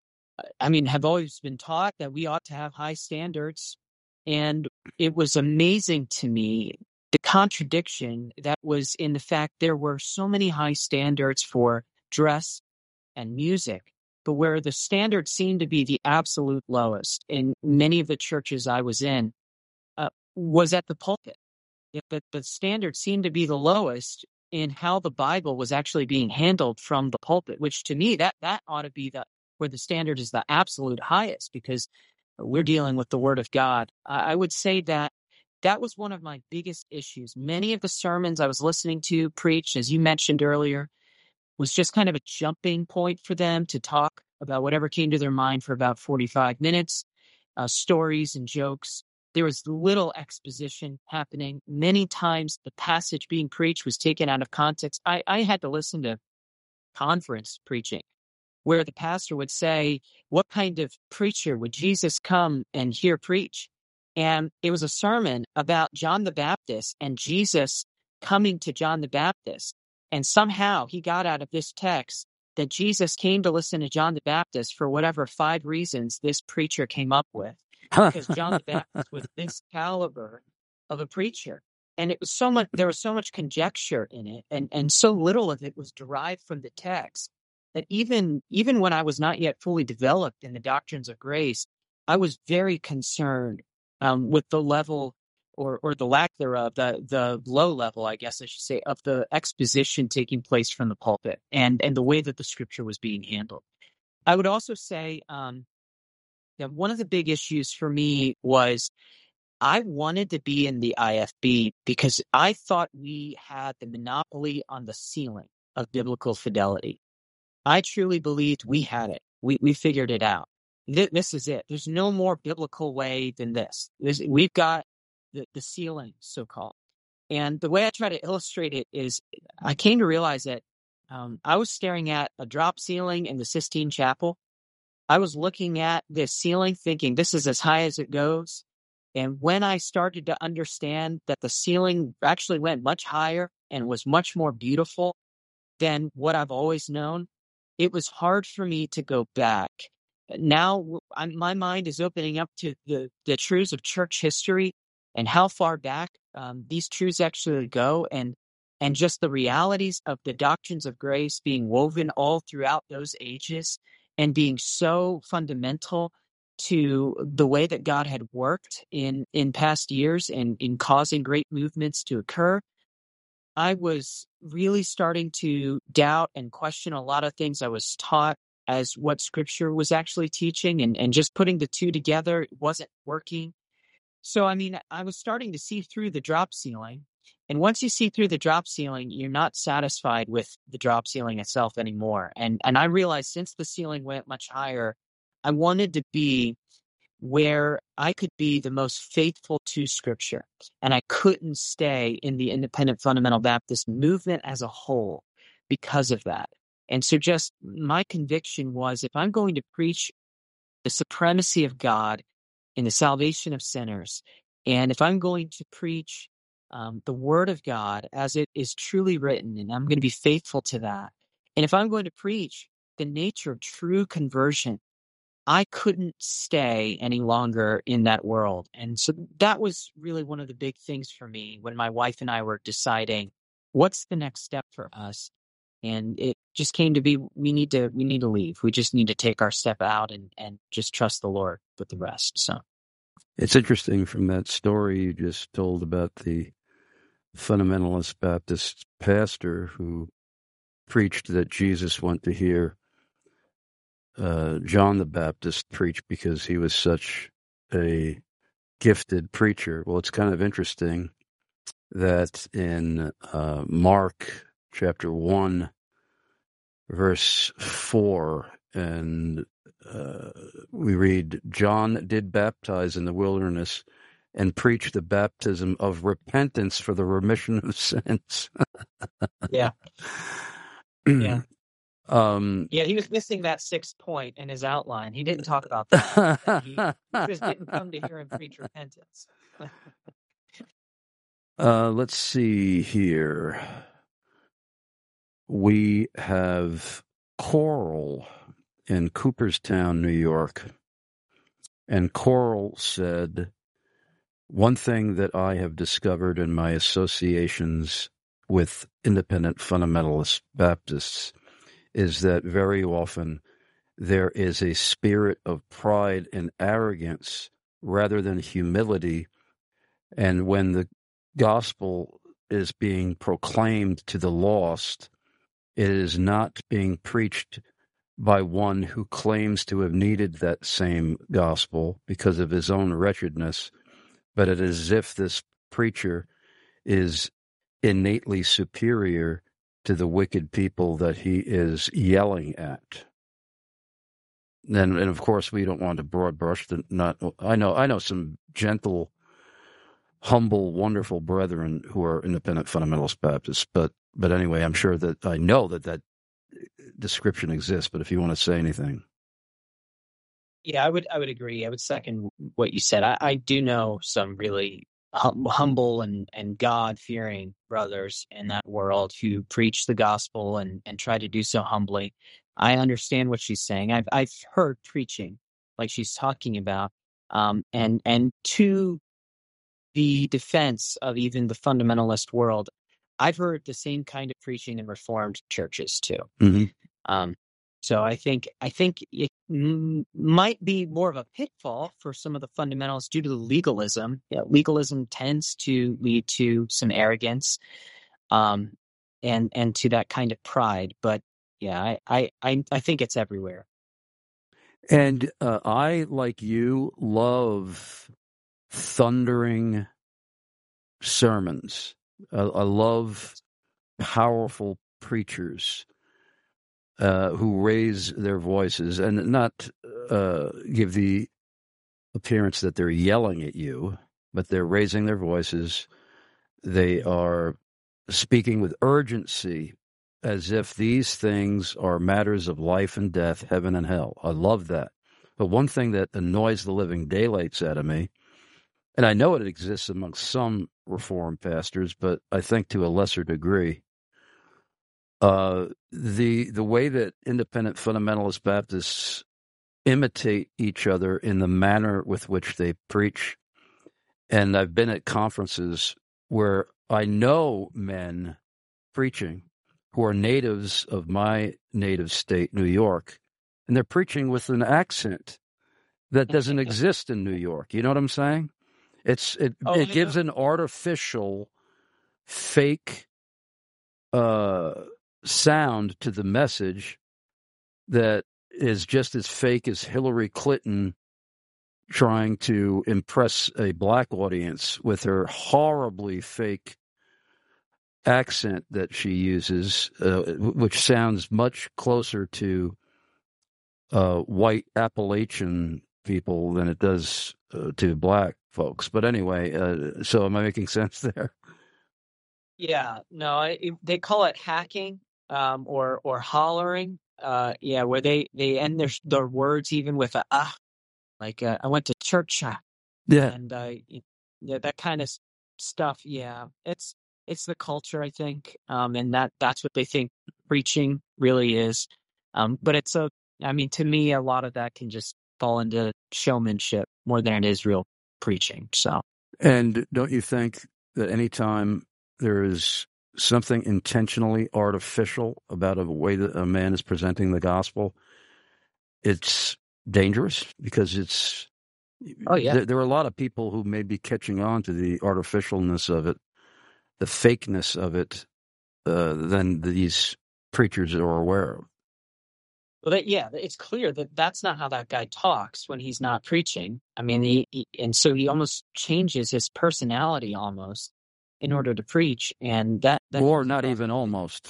I mean, have always been taught that we ought to have high standards. And it was amazing to me, the contradiction that was in the fact there were so many high standards for dress and music, but where the standard seemed to be the absolute lowest in many of the churches I was in uh, was at the pulpit. Yeah, but the standard seemed to be the lowest in how the Bible was actually being handled from the pulpit, which to me, that that ought to be the where the standard is the absolute highest, because we're dealing with the Word of God. I I would say that that was one of my biggest issues. Many of the sermons I was listening to preach, as you mentioned earlier, was just kind of a jumping point for them to talk about whatever came to their mind for about forty-five minutes, uh, stories and jokes. There was little exposition happening. Many times the passage being preached was taken out of context. I, I had to listen to conference preaching where the pastor would say, what kind of preacher would Jesus come and hear preach? And it was a sermon about John the Baptist and Jesus coming to John the Baptist. And somehow he got out of this text that Jesus came to listen to John the Baptist for whatever five reasons this preacher came up with. Because John the Baptist was this caliber of a preacher. And it was so much, there was so much conjecture in it, and, and so little of it was derived from the text that even, even when I was not yet fully developed in the doctrines of grace, I was very concerned um, with the level or, or the lack thereof, the, the low level, I guess I should say, of the exposition taking place from the pulpit and, and the way that the scripture was being handled. I would also say, um, that one of the big issues for me was I wanted to be in the I F B because I thought we had the monopoly on the ceiling of biblical fidelity. I truly believed we had it. We we figured it out. Th- this is it. There's no more biblical way than this. this we've got the, the ceiling, so-called. And the way I try to illustrate it is I came to realize that um, I was staring at a drop ceiling in the Sistine Chapel. I was looking at this ceiling thinking this is as high as it goes. And when I started to understand that the ceiling actually went much higher and was much more beautiful than what I've always known, it was hard for me to go back. Now I'm, my mind is opening up to the, the truths of church history. and how far back um, these truths actually go, and and just the realities of the doctrines of grace being woven all throughout those ages and being so fundamental to the way that God had worked in, in past years and in causing great movements to occur, I was really starting to doubt and question a lot of things I was taught as what Scripture was actually teaching, and, and just putting the two together, it wasn't working. So, I mean, I was starting to see through the drop ceiling. And once you see through the drop ceiling, you're not satisfied with the drop ceiling itself anymore. And and I realized since the ceiling went much higher, I wanted to be where I could be the most faithful to Scripture. And I couldn't stay in the independent fundamental Baptist movement as a whole because of that. And so just my conviction was, if I'm going to preach the supremacy of God in the salvation of sinners, and if I'm going to preach um, the Word of God as it is truly written, and I'm going to be faithful to that, and if I'm going to preach the nature of true conversion, I couldn't stay any longer in that world. And so that was really one of the big things for me when my wife and I were deciding what's the next step for us. And it just came to be, we need to, we need to leave. We just need to take our step out and, and just trust the Lord with the rest. So it's interesting from that story you just told about the fundamentalist Baptist pastor who preached that Jesus went to hear uh, John the Baptist preach because he was such a gifted preacher. Well, it's kind of interesting that in uh, Mark chapter one, verse four, and uh, we read, John did baptize in the wilderness and preach the baptism of repentance for the remission of sins. yeah. Yeah. Um, yeah, he was missing that sixth point in his outline. He didn't talk about that. that he, he just didn't come to hear him preach repentance. uh, let's see here. We have Coral in Cooperstown, New York. And Coral said, one thing that I have discovered in my associations with independent fundamentalist Baptists is that very often there is a spirit of pride and arrogance rather than humility. And when the gospel is being proclaimed to the lost, it is not being preached by one who claims to have needed that same gospel because of his own wretchedness, but it is as if this preacher is innately superior to the wicked people that he is yelling at. And, and of course, we don't want to broad brush the not. I know, I know some gentle, humble, wonderful brethren who are independent fundamentalist Baptists, but but anyway, I'm sure that I know that that description exists. But if you want to say anything, yeah, I would I would agree. I would second what you said. I, I do know some really hum, humble and, and God-fearing brothers in that world who preach the gospel and, and try to do so humbly. I understand what she's saying. I've I've heard preaching like she's talking about, um, and and to the defense of even the fundamentalist world, I've heard the same kind of preaching in Reformed churches too. Mm-hmm. Um, so I think I think it m- might be more of a pitfall for some of the fundamentalists due to the legalism. Yeah, legalism tends to lead to some arrogance, um, and and to that kind of pride. But yeah, I I I, I think it's everywhere. And uh, I, like you, love thundering sermons. I, I love powerful preachers uh, who raise their voices and not uh, give the appearance that they're yelling at you, but they're raising their voices. They are speaking with urgency as if these things are matters of life and death, heaven and hell. I love that. But one thing that annoys the living daylights out of me, and I know it exists amongst some Reformed pastors, but I think to a lesser degree, uh, the the way that independent fundamentalist Baptists imitate each other in the manner with which they preach and I've been at conferences where I know men preaching who are natives of my native state, New York, and they're preaching with an accent that doesn't exist in New York. You know what I'm saying? It's it Oh, it I gives know. an artificial, fake uh, sound to the message that is just as fake as Hillary Clinton trying to impress a black audience with her horribly fake accent that she uses, uh, which sounds much closer to uh, white Appalachian people than it does uh, to black folks. But anyway, uh, so am I making sense there? Yeah, no, I, it- they call it hacking, um, or or hollering. Uh, yeah, where they they end their their words even with a ah, like uh, I went to church, ah," Yeah. and uh, y- yeah, that kind of s- stuff. Yeah, it's it's the culture, I think, um, and that that's what they think preaching really is. Um, but it's a, I mean, to me, a lot of that can just fall into showmanship more than it is real preaching. So. And don't you think that anytime there is something intentionally artificial about a way that a man is presenting the gospel, it's dangerous? Because it's Oh yeah. there, there are a lot of people who may be catching on to the artificialness of it, the fakeness of it, uh, than these preachers are aware of. Well, that, yeah, it's clear that that's not how that guy talks when he's not preaching. I mean, he, he and so he almost changes his personality almost in order to preach, and that that Or comes not across even almost.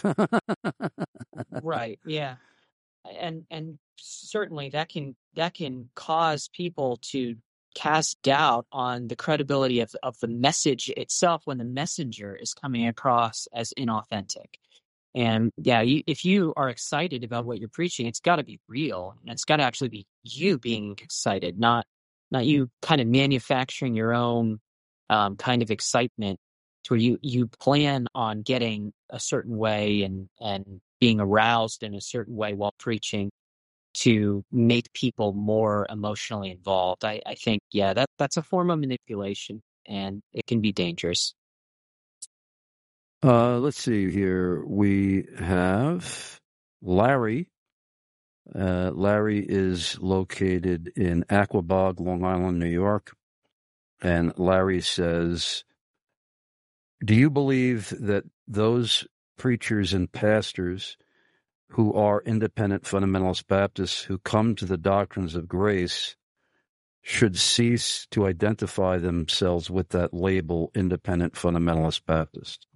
right. Yeah, and and certainly that can that can cause people to cast doubt on the credibility of of the message itself when the messenger is coming across as inauthentic. And yeah, you, if you are excited about what you're preaching, it's got to be real, and it's got to actually be you being excited, not not you kind of manufacturing your own um, kind of excitement to where you you plan on getting a certain way and and being aroused in a certain way while preaching to make people more emotionally involved. I, I think yeah, that that's a form of manipulation, and it can be dangerous. Uh, let's see here. We have Larry. Uh, Larry is located in Aquabog, Long Island, New York. And Larry says, do you believe that those preachers and pastors who are independent fundamentalist Baptists who come to the doctrines of grace should cease to identify themselves with that label, independent fundamentalist Baptist?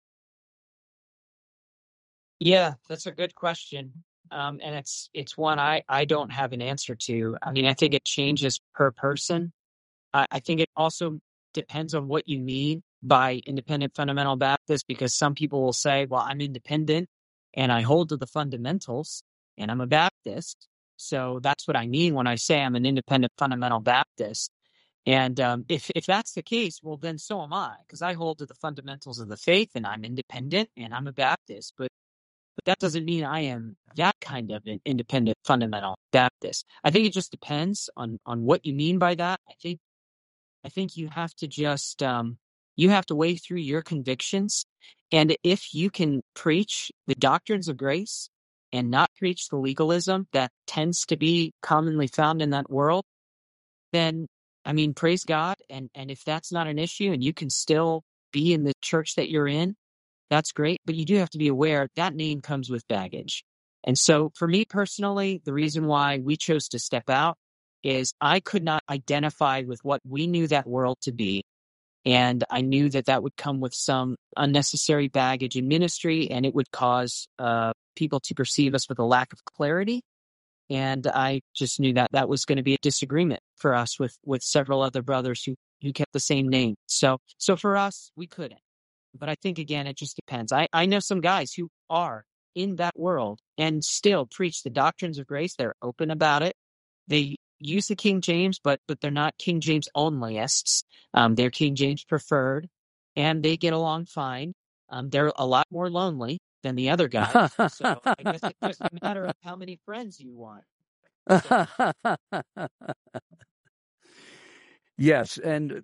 Yeah, that's a good question. Um, and it's it's one I, I don't have an answer to. I mean, I think it changes per person. I, I think it also depends on what you mean by independent fundamental Baptist, because some people will say, well, I'm independent and I hold to the fundamentals and I'm a Baptist. So that's what I mean when I say I'm an independent fundamental Baptist. And um, if if that's the case, well, then so am I, because I hold to the fundamentals of the faith and I'm independent and I'm a Baptist. But But that doesn't mean I am that kind of an independent fundamental Baptist. I think it just depends on on what you mean by that. I think I think you have to just um, you have to weigh through your convictions, and if you can preach the doctrines of grace and not preach the legalism that tends to be commonly found in that world, then I mean, praise God. And and if that's not an issue, and you can still be in the church that you're in, that's great, but you do have to be aware that name comes with baggage. And so for me personally, the reason why we chose to step out is I could not identify with what we knew that world to be. And I knew that that would come with some unnecessary baggage in ministry, and it would cause uh, people to perceive us with a lack of clarity. And I just knew that that was going to be a disagreement for us with, with several other brothers who, who kept the same name. So, so for us, we couldn't. But I think, again, it just depends. I, I know some guys who are in that world and still preach the doctrines of grace. They're open about it. They use the King James, but but they're not King James onlyists. Um, they're King James preferred, and they get along fine. Um, they're a lot more lonely than the other guys. So I guess it's just a matter of how many friends you want. Yes, and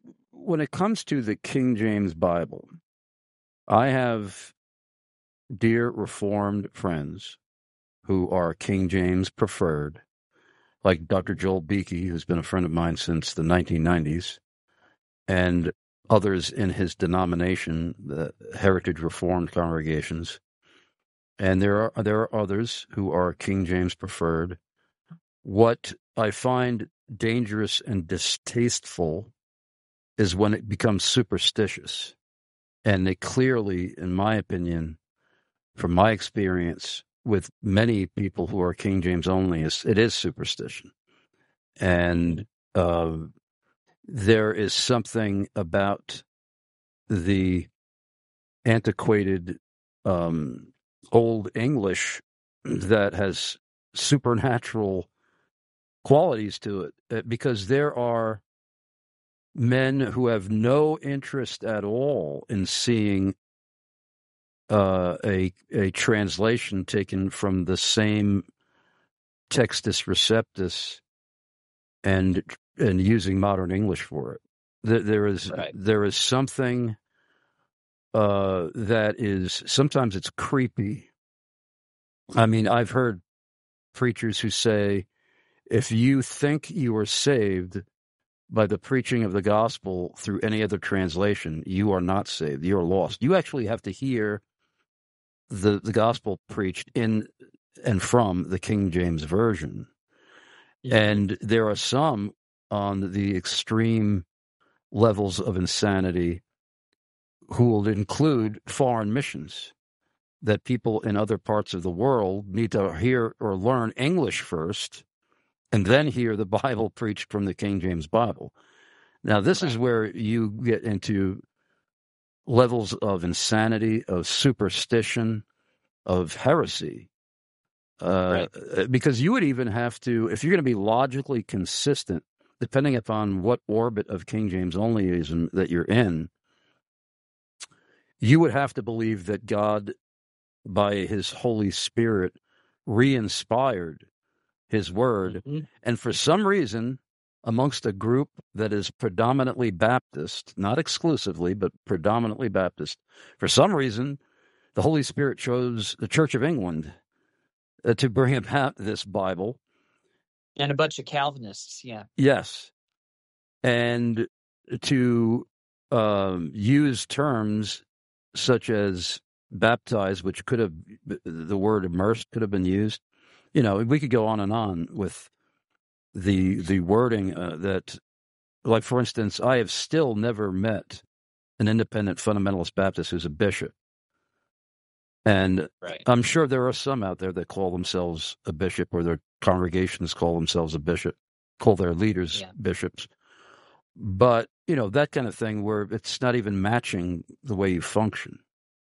when it comes to the King James Bible, I have dear Reformed friends who are King James preferred, like Doctor Joel Beakey, who's been a friend of mine since the nineteen nineties, and others in his denomination, the Heritage Reformed congregations. And there are there are others who are King James preferred. What I find dangerous and distasteful is when it becomes superstitious. And they clearly, in my opinion, from my experience with many people who are King James only, is it is superstition. And uh, there is something about the antiquated um, Old English that has supernatural qualities to it, uh, because there are men who have no interest at all in seeing uh, a a translation taken from the same Textus Receptus and and using modern English for it. There, there is right. there is something uh, that is sometimes it's creepy. I mean, I've heard preachers who say, if you think you are saved by the preaching of the gospel through any other translation, you are not saved. You are lost. You actually have to hear the the gospel preached in and from the King James Version. Yeah. And there are some on the extreme levels of insanity who will include foreign missions, that people in other parts of the world need to hear or learn English first and then hear the Bible preached from the King James Bible. Now, this is where you get into levels of insanity, of superstition, of heresy. Uh, right. Because you would even have to, if you're going to be logically consistent, depending upon what orbit of King James onlyism that you're in, you would have to believe that God, by his Holy Spirit, re-inspired his word. Mm-hmm. And for some reason, amongst a group that is predominantly Baptist, not exclusively, but predominantly Baptist, for some reason, the Holy Spirit chose the Church of England uh, to bring about this Bible. And a bunch of Calvinists, yeah. Yes. And to um, use terms such as baptized, which could have, the word immersed could have been used. You know, we could go on and on with the the wording uh, that, like, for instance, I have still never met an independent fundamentalist Baptist who's a bishop. And right. I'm sure there are some out there that call themselves a bishop, or their congregations call themselves a bishop, call their leaders yeah. bishops. But, you know, that kind of thing where it's not even matching the way you function.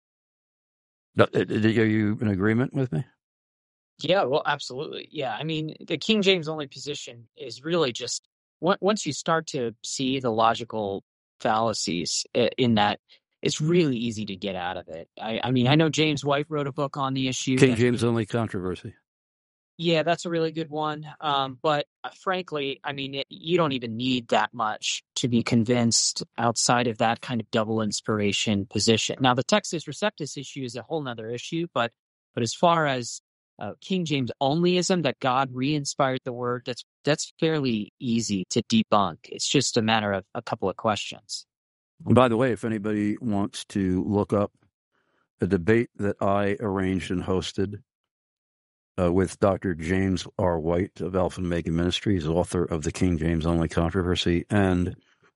Are you in agreement with me? Yeah, well, absolutely. Yeah, I mean, the King James only position is really just, once you start to see the logical fallacies in that, it's really easy to get out of it. I, I mean, I know James White wrote a book on the issue. King James only controversy. Yeah, that's a really good one. Um, but uh, frankly, I mean, it, you don't even need that much to be convinced outside of that kind of double inspiration position. Now, the Textus Receptus issue is a whole nother issue, but but as far as uh, King James onlyism, that God re-inspired the word, that's that's fairly easy to debunk. It's just a matter of a couple of questions. And by the way, if anybody wants to look up a debate that I arranged and hosted Uh, with Doctor James R. White of Alpha and Omega Ministries, author of the King James Only Controversy, and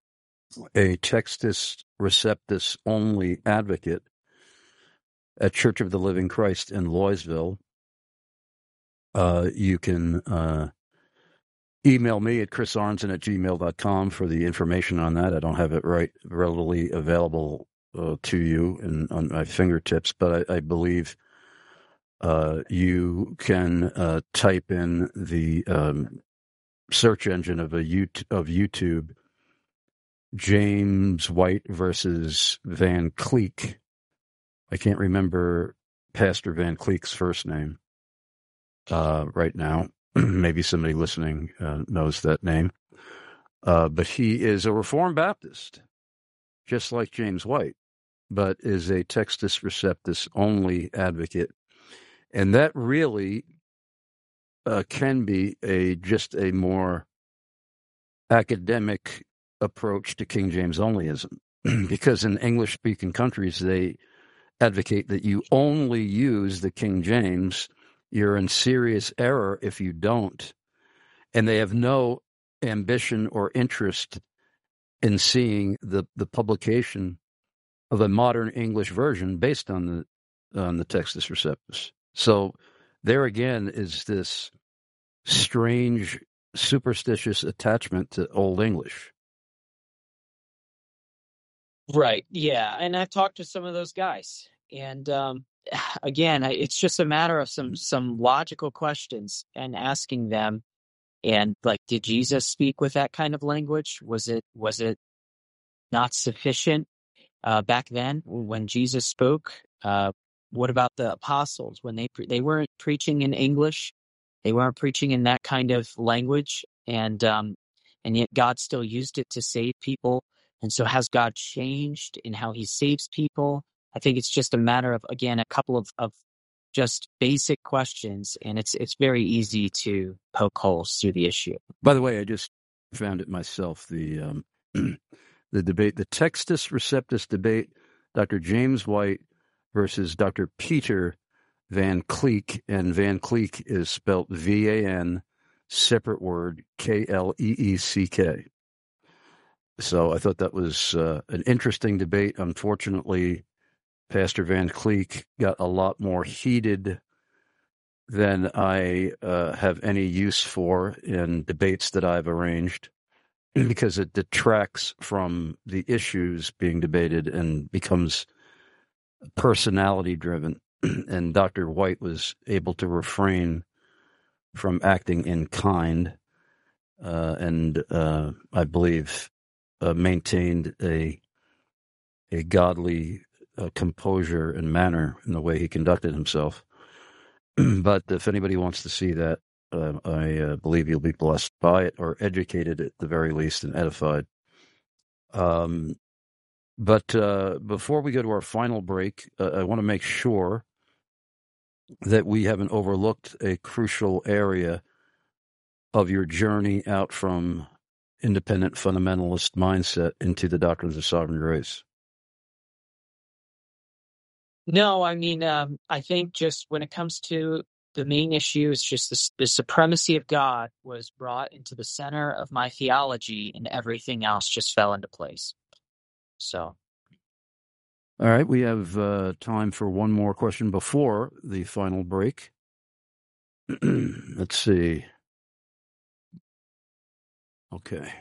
a Textus Receptus only advocate at Church of the Living Christ in Loysville, uh, you can uh, email me at chris arnzen at gmail dot com for the information on that. I don't have it right readily available uh, to you and on my fingertips, but I, I believe Uh, you can uh, type in the um, search engine of a YouTube, of YouTube, James White versus Van Cleek. I can't remember Pastor Van Cleek's first name uh, right now. Maybe somebody listening uh, knows that name. Uh, but he is a Reformed Baptist. just like James White, but is a Textus Receptus only advocate. And that really uh, can be a just a more academic approach to King James onlyism, because in English-speaking countries, they advocate that you only use the King James. You're in serious error if you don't. And they have no ambition or interest in seeing the, the publication of a modern English version based on the on the Textus Receptus. So there again is this strange, superstitious attachment to Old English. Right. Yeah. And I've talked to some of those guys. And um, again, I- it's just a matter of some some logical questions and asking them. And like, did Jesus speak with that kind of language? Was it was it not sufficient uh, back then when Jesus spoke? Uh, what about the apostles when they pre- they weren't preaching in English? They weren't preaching in that kind of language, and um, and yet God still used it to save people. And so, has God changed in how He saves people? I think it's just a matter of, again, a couple of, of just basic questions, and it's it's very easy to poke holes through the issue. By the way, I just found it myself, the um, the debate, the Textus Receptus debate, Doctor James White versus Doctor Peter Van Cleek, and Van Cleek is spelled V A N, separate word, K L E E C K. So I thought that was uh, an interesting debate. Unfortunately, Pastor Van Cleek got a lot more heated than I uh, have any use for in debates that I've arranged, because it detracts from the issues being debated and becomes personality driven. And Doctor White was able to refrain from acting in kind, uh, and uh, I believe uh, maintained a a godly uh, composure and manner in the way he conducted himself. But if anybody wants to see that, uh, I uh, believe you'll be blessed by it, or educated at the very least and edified. Um, but uh, before we go to our final break, uh, I want to make sure that we haven't overlooked a crucial area of your journey out from independent fundamentalist mindset into the doctrines of sovereign grace. No, I mean, um, I think just when it comes to the main issue, it's just the, the supremacy of God was brought into the center of my theology, and everything else just fell into place. So, All right, we have uh, time for one more question before the final break. Let's see. Okay.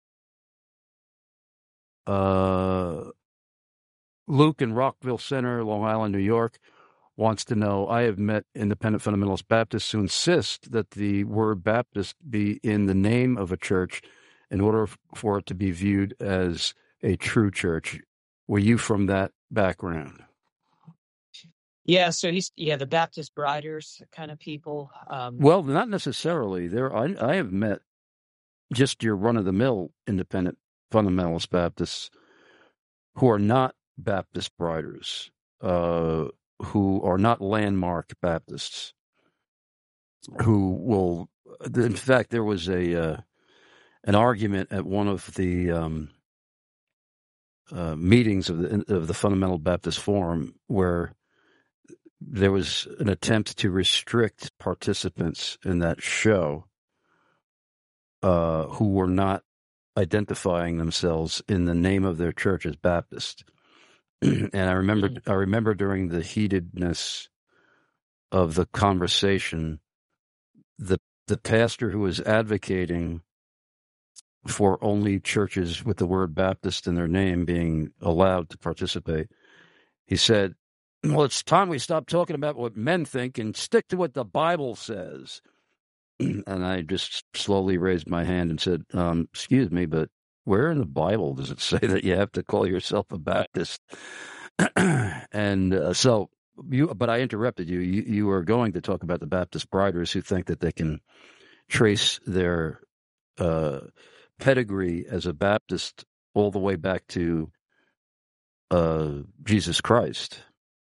Uh, Luke in Rockville Center, Long Island, New York, wants to know, I have met independent fundamentalist Baptists who insist that the word Baptist be in the name of a church in order for it to be viewed as a true church. Were you from that background? yeah, so he's, yeah, the Baptist Briders kind of people. Um, Well, not necessarily. There, I, I have met just your run-of-the-mill independent fundamentalist Baptists who are not Baptist Briders, uh, who are not landmark Baptists, who will, in fact, there was a uh, an argument at one of the um, uh, meetings of the of the Fundamental Baptist Forum where there was an attempt to restrict participants in that show uh, who were not identifying themselves in the name of their church as Baptist. And I remember, I remember during the heatedness of the conversation, the the pastor who was advocating for only churches with the word Baptist in their name being allowed to participate, he said, well, it's time we stop talking about what men think and stick to what the Bible says. And I just slowly raised my hand and said, um, excuse me, but where in the Bible does it say that you have to call yourself a Baptist? and uh, so, you, but I interrupted you. you. You were going to talk about the Baptist Briders who think that they can trace their uh, pedigree as a Baptist all the way back to uh, Jesus Christ.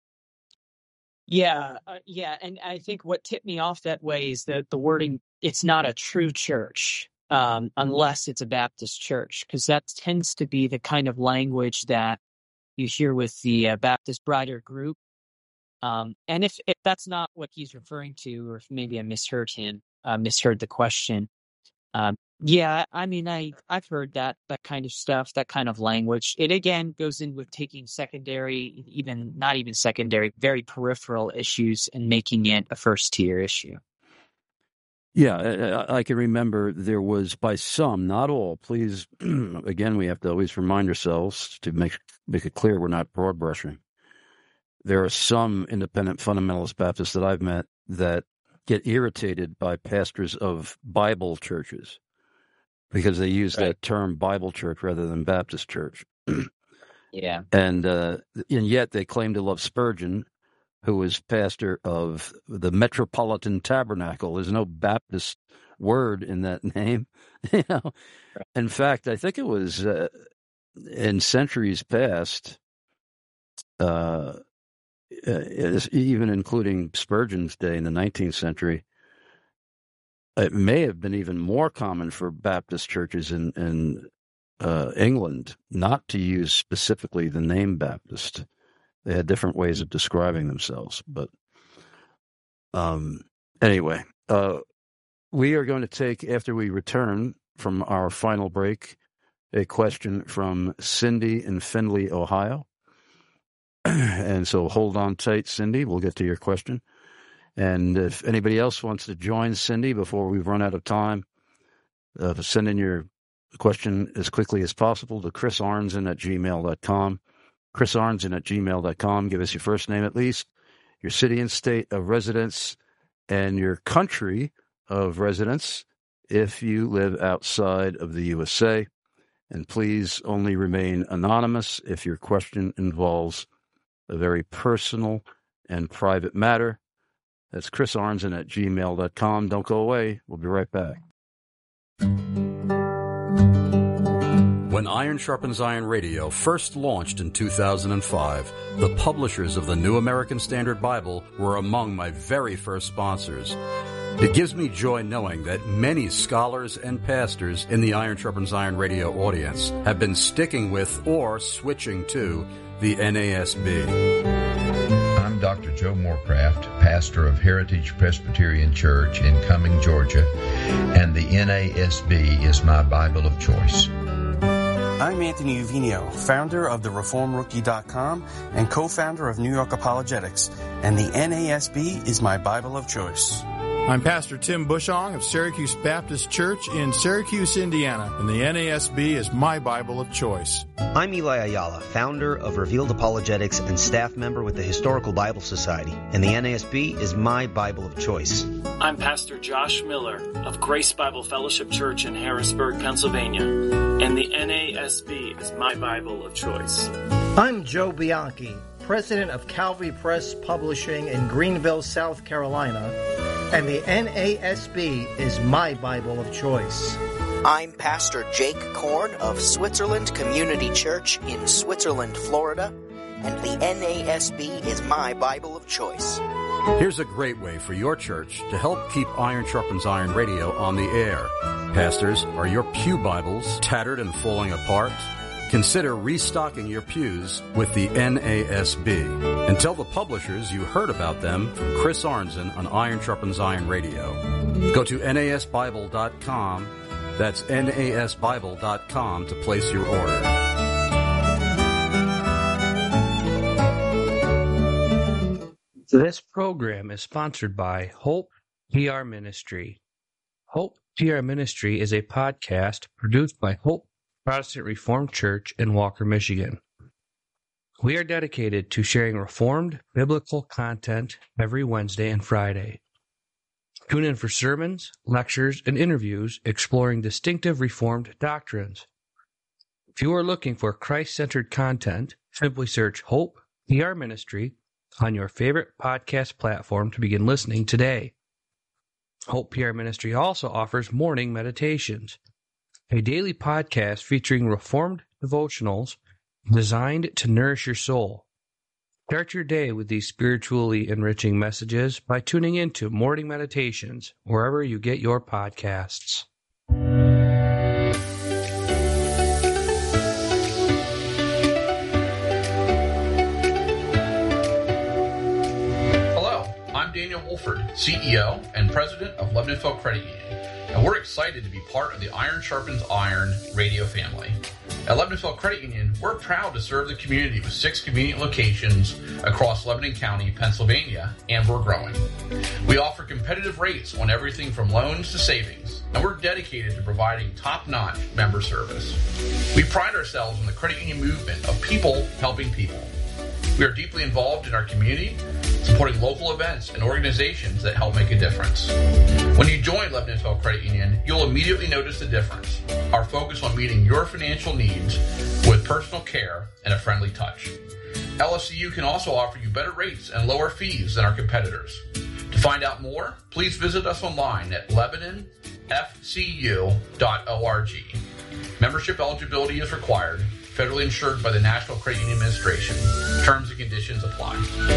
Yeah, uh, yeah, and I think what tipped me off that way is that the wording, it's not a true church, um, unless it's a Baptist church, because that tends to be the kind of language that you hear with the uh, Baptist Brighter group. Um, and if, if that's not what he's referring to, or if maybe I misheard him, uh, misheard the question, um, yeah, I mean, I, I've heard that, that kind of stuff, that kind of language. It again goes in with taking secondary, even not even secondary, very peripheral issues and making it a first tier issue. Yeah, I, I can remember there was, by some, not all, please, again, we have to always remind ourselves to make, make it clear we're not broad brushing. There are some independent fundamentalist Baptists that I've met that get irritated by pastors of Bible churches because they use right. that term Bible church rather than Baptist church. Yeah. And uh, and yet they claim to love Spurgeon, who was pastor of the Metropolitan Tabernacle. There's no Baptist word in that name. you know. Right. In fact, I think it was uh, in centuries past, uh, even including Spurgeon's day in the nineteenth century, it may have been even more common for Baptist churches in, in uh, England not to use specifically the name Baptist. They had different ways of describing themselves. But um, anyway, uh, we are going to take, after we return from our final break, a question from Cindy in Findlay, Ohio. And so hold on tight, Cindy. We'll get to your question. And if anybody else wants to join Cindy before we run out of time, uh, send in your question as quickly as possible to Chris Arnzen at gmail dot com. Chris Arnzen at gmail dot com. Give us your first name at least, your city and state of residence, and your country of residence if you live outside of the U S A. And please only remain anonymous if your question involves a very personal and private matter. That's Chris Arnzen at gmail dot com. Don't go away. We'll be right back. When Iron Sharpens Iron Radio first launched in two thousand five, the publishers of the New American Standard Bible were among my very first sponsors. It gives me joy knowing that many scholars and pastors in the Iron Sharpens Iron Radio audience have been sticking with or switching to the N A S B. I'm Doctor Joe Moorcraft, pastor of Heritage Presbyterian Church in Cumming, Georgia, and the N A S B is my Bible of choice. I'm Anthony Uvinio, founder of the reform rookie dot com and co-founder of New York Apologetics, and the N A S B is my Bible of choice. I'm Pastor Tim Bushong of Syracuse Baptist Church in Syracuse, Indiana, and the N A S B is my Bible of choice. I'm Eli Ayala, founder of Revealed Apologetics and staff member with the Historical Bible Society, and the N A S B is my Bible of choice. I'm Pastor Josh Miller of Grace Bible Fellowship Church in Harrisburg, Pennsylvania, and the N A S B is my Bible of choice. I'm Joe Bianchi, president of Calvary Press Publishing in Greenville, South Carolina, and the N A S B is my Bible of choice. I'm Pastor Jake Korn of Switzerland Community Church in Switzerland, Florida, and the N A S B is my Bible of choice. Here's a great way for your church to help keep Iron Sharpens Iron Radio on the air. Pastors, are your pew Bibles tattered and falling apart? Consider restocking your pews with the N A S B. And tell the publishers you heard about them from Chris Arnzen on Iron Sharpens Iron Radio. Go to N A S Bible dot com. That's N A S Bible dot com to place your order. This program is sponsored by Hope P R Ministry. Hope P R Ministry is a podcast produced by Hope Protestant Reformed Church in Walker, Michigan. We are dedicated to sharing Reformed biblical content every Wednesday and Friday. Tune in for sermons, lectures, and interviews exploring distinctive Reformed doctrines. If you are looking for Christ-centered content, simply search Hope P R Ministry on your favorite podcast platform to begin listening today. Hope P R Ministry also offers morning meditations, a daily podcast featuring Reformed devotionals designed to nourish your soul. Start your day with these spiritually enriching messages by tuning into Morning Meditations wherever you get your podcasts. Hello, I'm Daniel Wolford, C E O and President of Lebanonville Credit Union, and we're excited to be part of the Iron Sharpens Iron radio family. At Lebanonville Credit Union, we're proud to serve the community with six convenient locations across Lebanon County, Pennsylvania, and we're growing. We offer competitive rates on everything from loans to savings, and we're dedicated to providing top-notch member service. We pride ourselves on the credit union movement of people helping people. We are deeply involved in our community, supporting local events and organizations that help make a difference. When you join Lebanonville Credit Union, you'll immediately notice the difference. Our focus on meeting your financial needs with personal care and a friendly touch. L F C U can also offer you better rates and lower fees than our competitors. To find out more, please visit us online at lebanon f c u dot org. Membership eligibility is required. Federally insured by the National Credit Union Administration. Terms and conditions apply.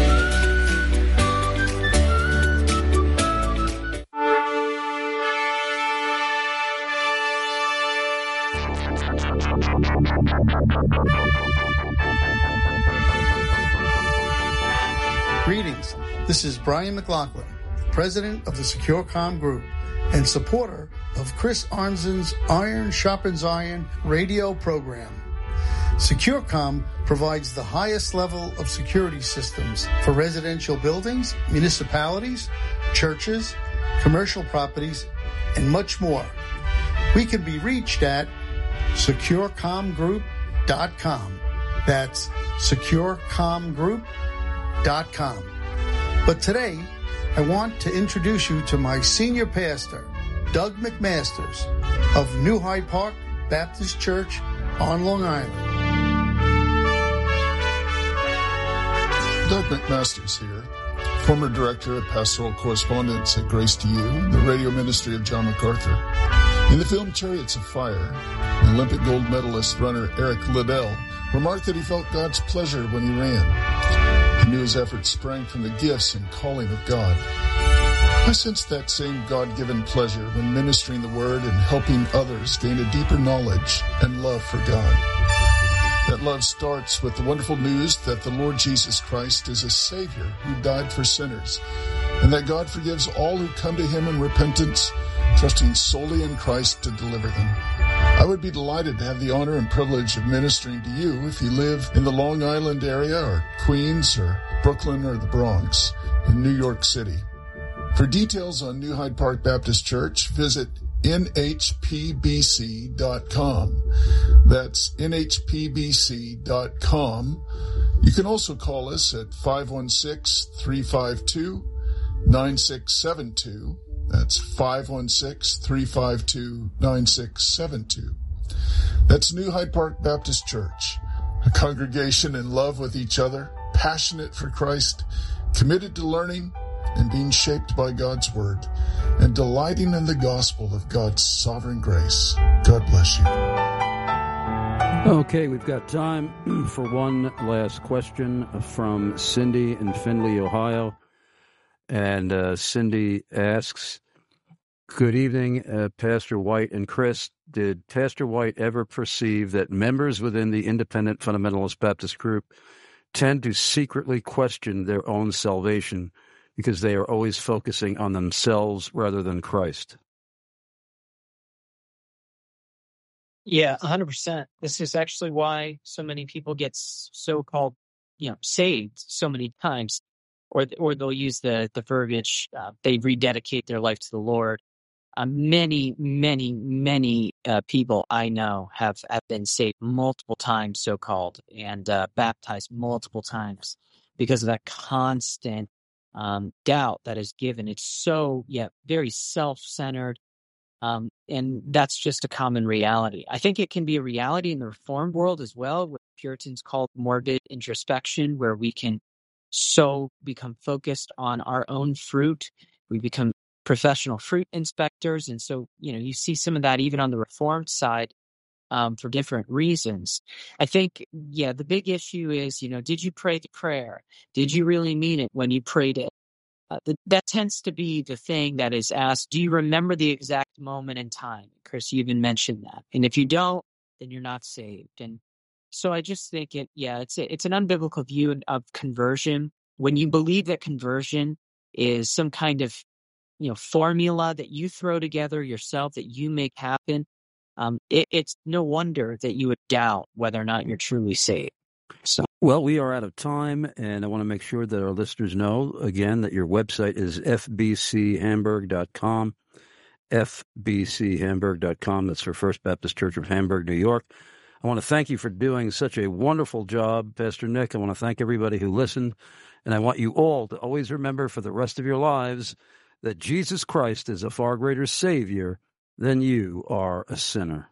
Greetings. This is Brian McLaughlin, President of the SecureCom Group and supporter of Chris Arnzen's Iron Sharpens Iron radio program. SecureCom provides the highest level of security systems for residential buildings, municipalities, churches, commercial properties, and much more. We can be reached at secure com group dot com. That's secure com group dot com. But today, I want to introduce you to my senior pastor, Doug McMasters of New Hyde Park Baptist Church on Long Island. Doug McMasters here, former Director of Pastoral Correspondence at Grace to You, the radio ministry of John MacArthur. In the film Chariots of Fire, the Olympic gold medalist runner Eric Liddell remarked that he felt God's pleasure when he ran. He knew his efforts sprang from the gifts and calling of God. I sensed that same God-given pleasure when ministering the Word and helping others gain a deeper knowledge and love for God. That love starts with the wonderful news that the Lord Jesus Christ is a Savior who died for sinners, and that God forgives all who come to Him in repentance, trusting solely in Christ to deliver them. I would be delighted to have the honor and privilege of ministering to you if you live in the Long Island area or Queens or Brooklyn or the Bronx in New York City. For details on New Hyde Park Baptist Church, visit N H P B C dot com. That's N H P B C dot com. You can also call us at five one six, three five two, nine six seven two. That's five one six, three five two, nine six seven two. That's New Hyde Park Baptist Church, a congregation in love with each other, passionate for Christ, committed to learning and being shaped by God's Word, and delighting in the gospel of God's sovereign grace. God bless you. Okay, we've got time for one last question from Cindy in Findlay, Ohio. And uh, Cindy asks, good evening, uh, Pastor White and Chris. Did Pastor White ever perceive that members within the Independent Fundamentalist Baptist group tend to secretly question their own salvation because they are always focusing on themselves rather than Christ? Yeah, one hundred percent. This is actually why so many people get so-called, you know, saved so many times, or or they'll use the the verbiage, uh, they rededicate their life to the Lord. Uh, many, many, many uh, people I know have, have been saved multiple times, so-called, and uh, baptized multiple times because of that constant um, doubt that is given. It's so, yeah, very self-centered. Um, and that's just a common reality. I think it can be a reality in the Reformed world as well, what Puritans call morbid introspection, where we can so become focused on our own fruit. We become professional fruit inspectors. And so, you know, you see some of that even on the Reformed side, um, for different reasons. I think, yeah, the big issue is, you know, did you pray the prayer? Did you really mean it when you prayed it? Uh, th- that tends to be the thing that is asked. Do you remember the exact moment in time? Chris, you even mentioned that. And if you don't, then you're not saved. And so I just think it, yeah, it's a, it's an unbiblical view of conversion. When you believe that conversion is some kind of, you know, formula that you throw together yourself, that you make happen, um, it, it's no wonder that you would doubt whether or not you're truly saved. So. Well, we are out of time, and I want to make sure that our listeners know, again, that your website is f b c hamburg dot com, f b c hamburg dot com. That's for First Baptist Church of Hamburg, New York. I want to thank you for doing such a wonderful job, Pastor Nick. I want to thank everybody who listened, and I want you all to always remember for the rest of your lives that Jesus Christ is a far greater Savior than you are a sinner.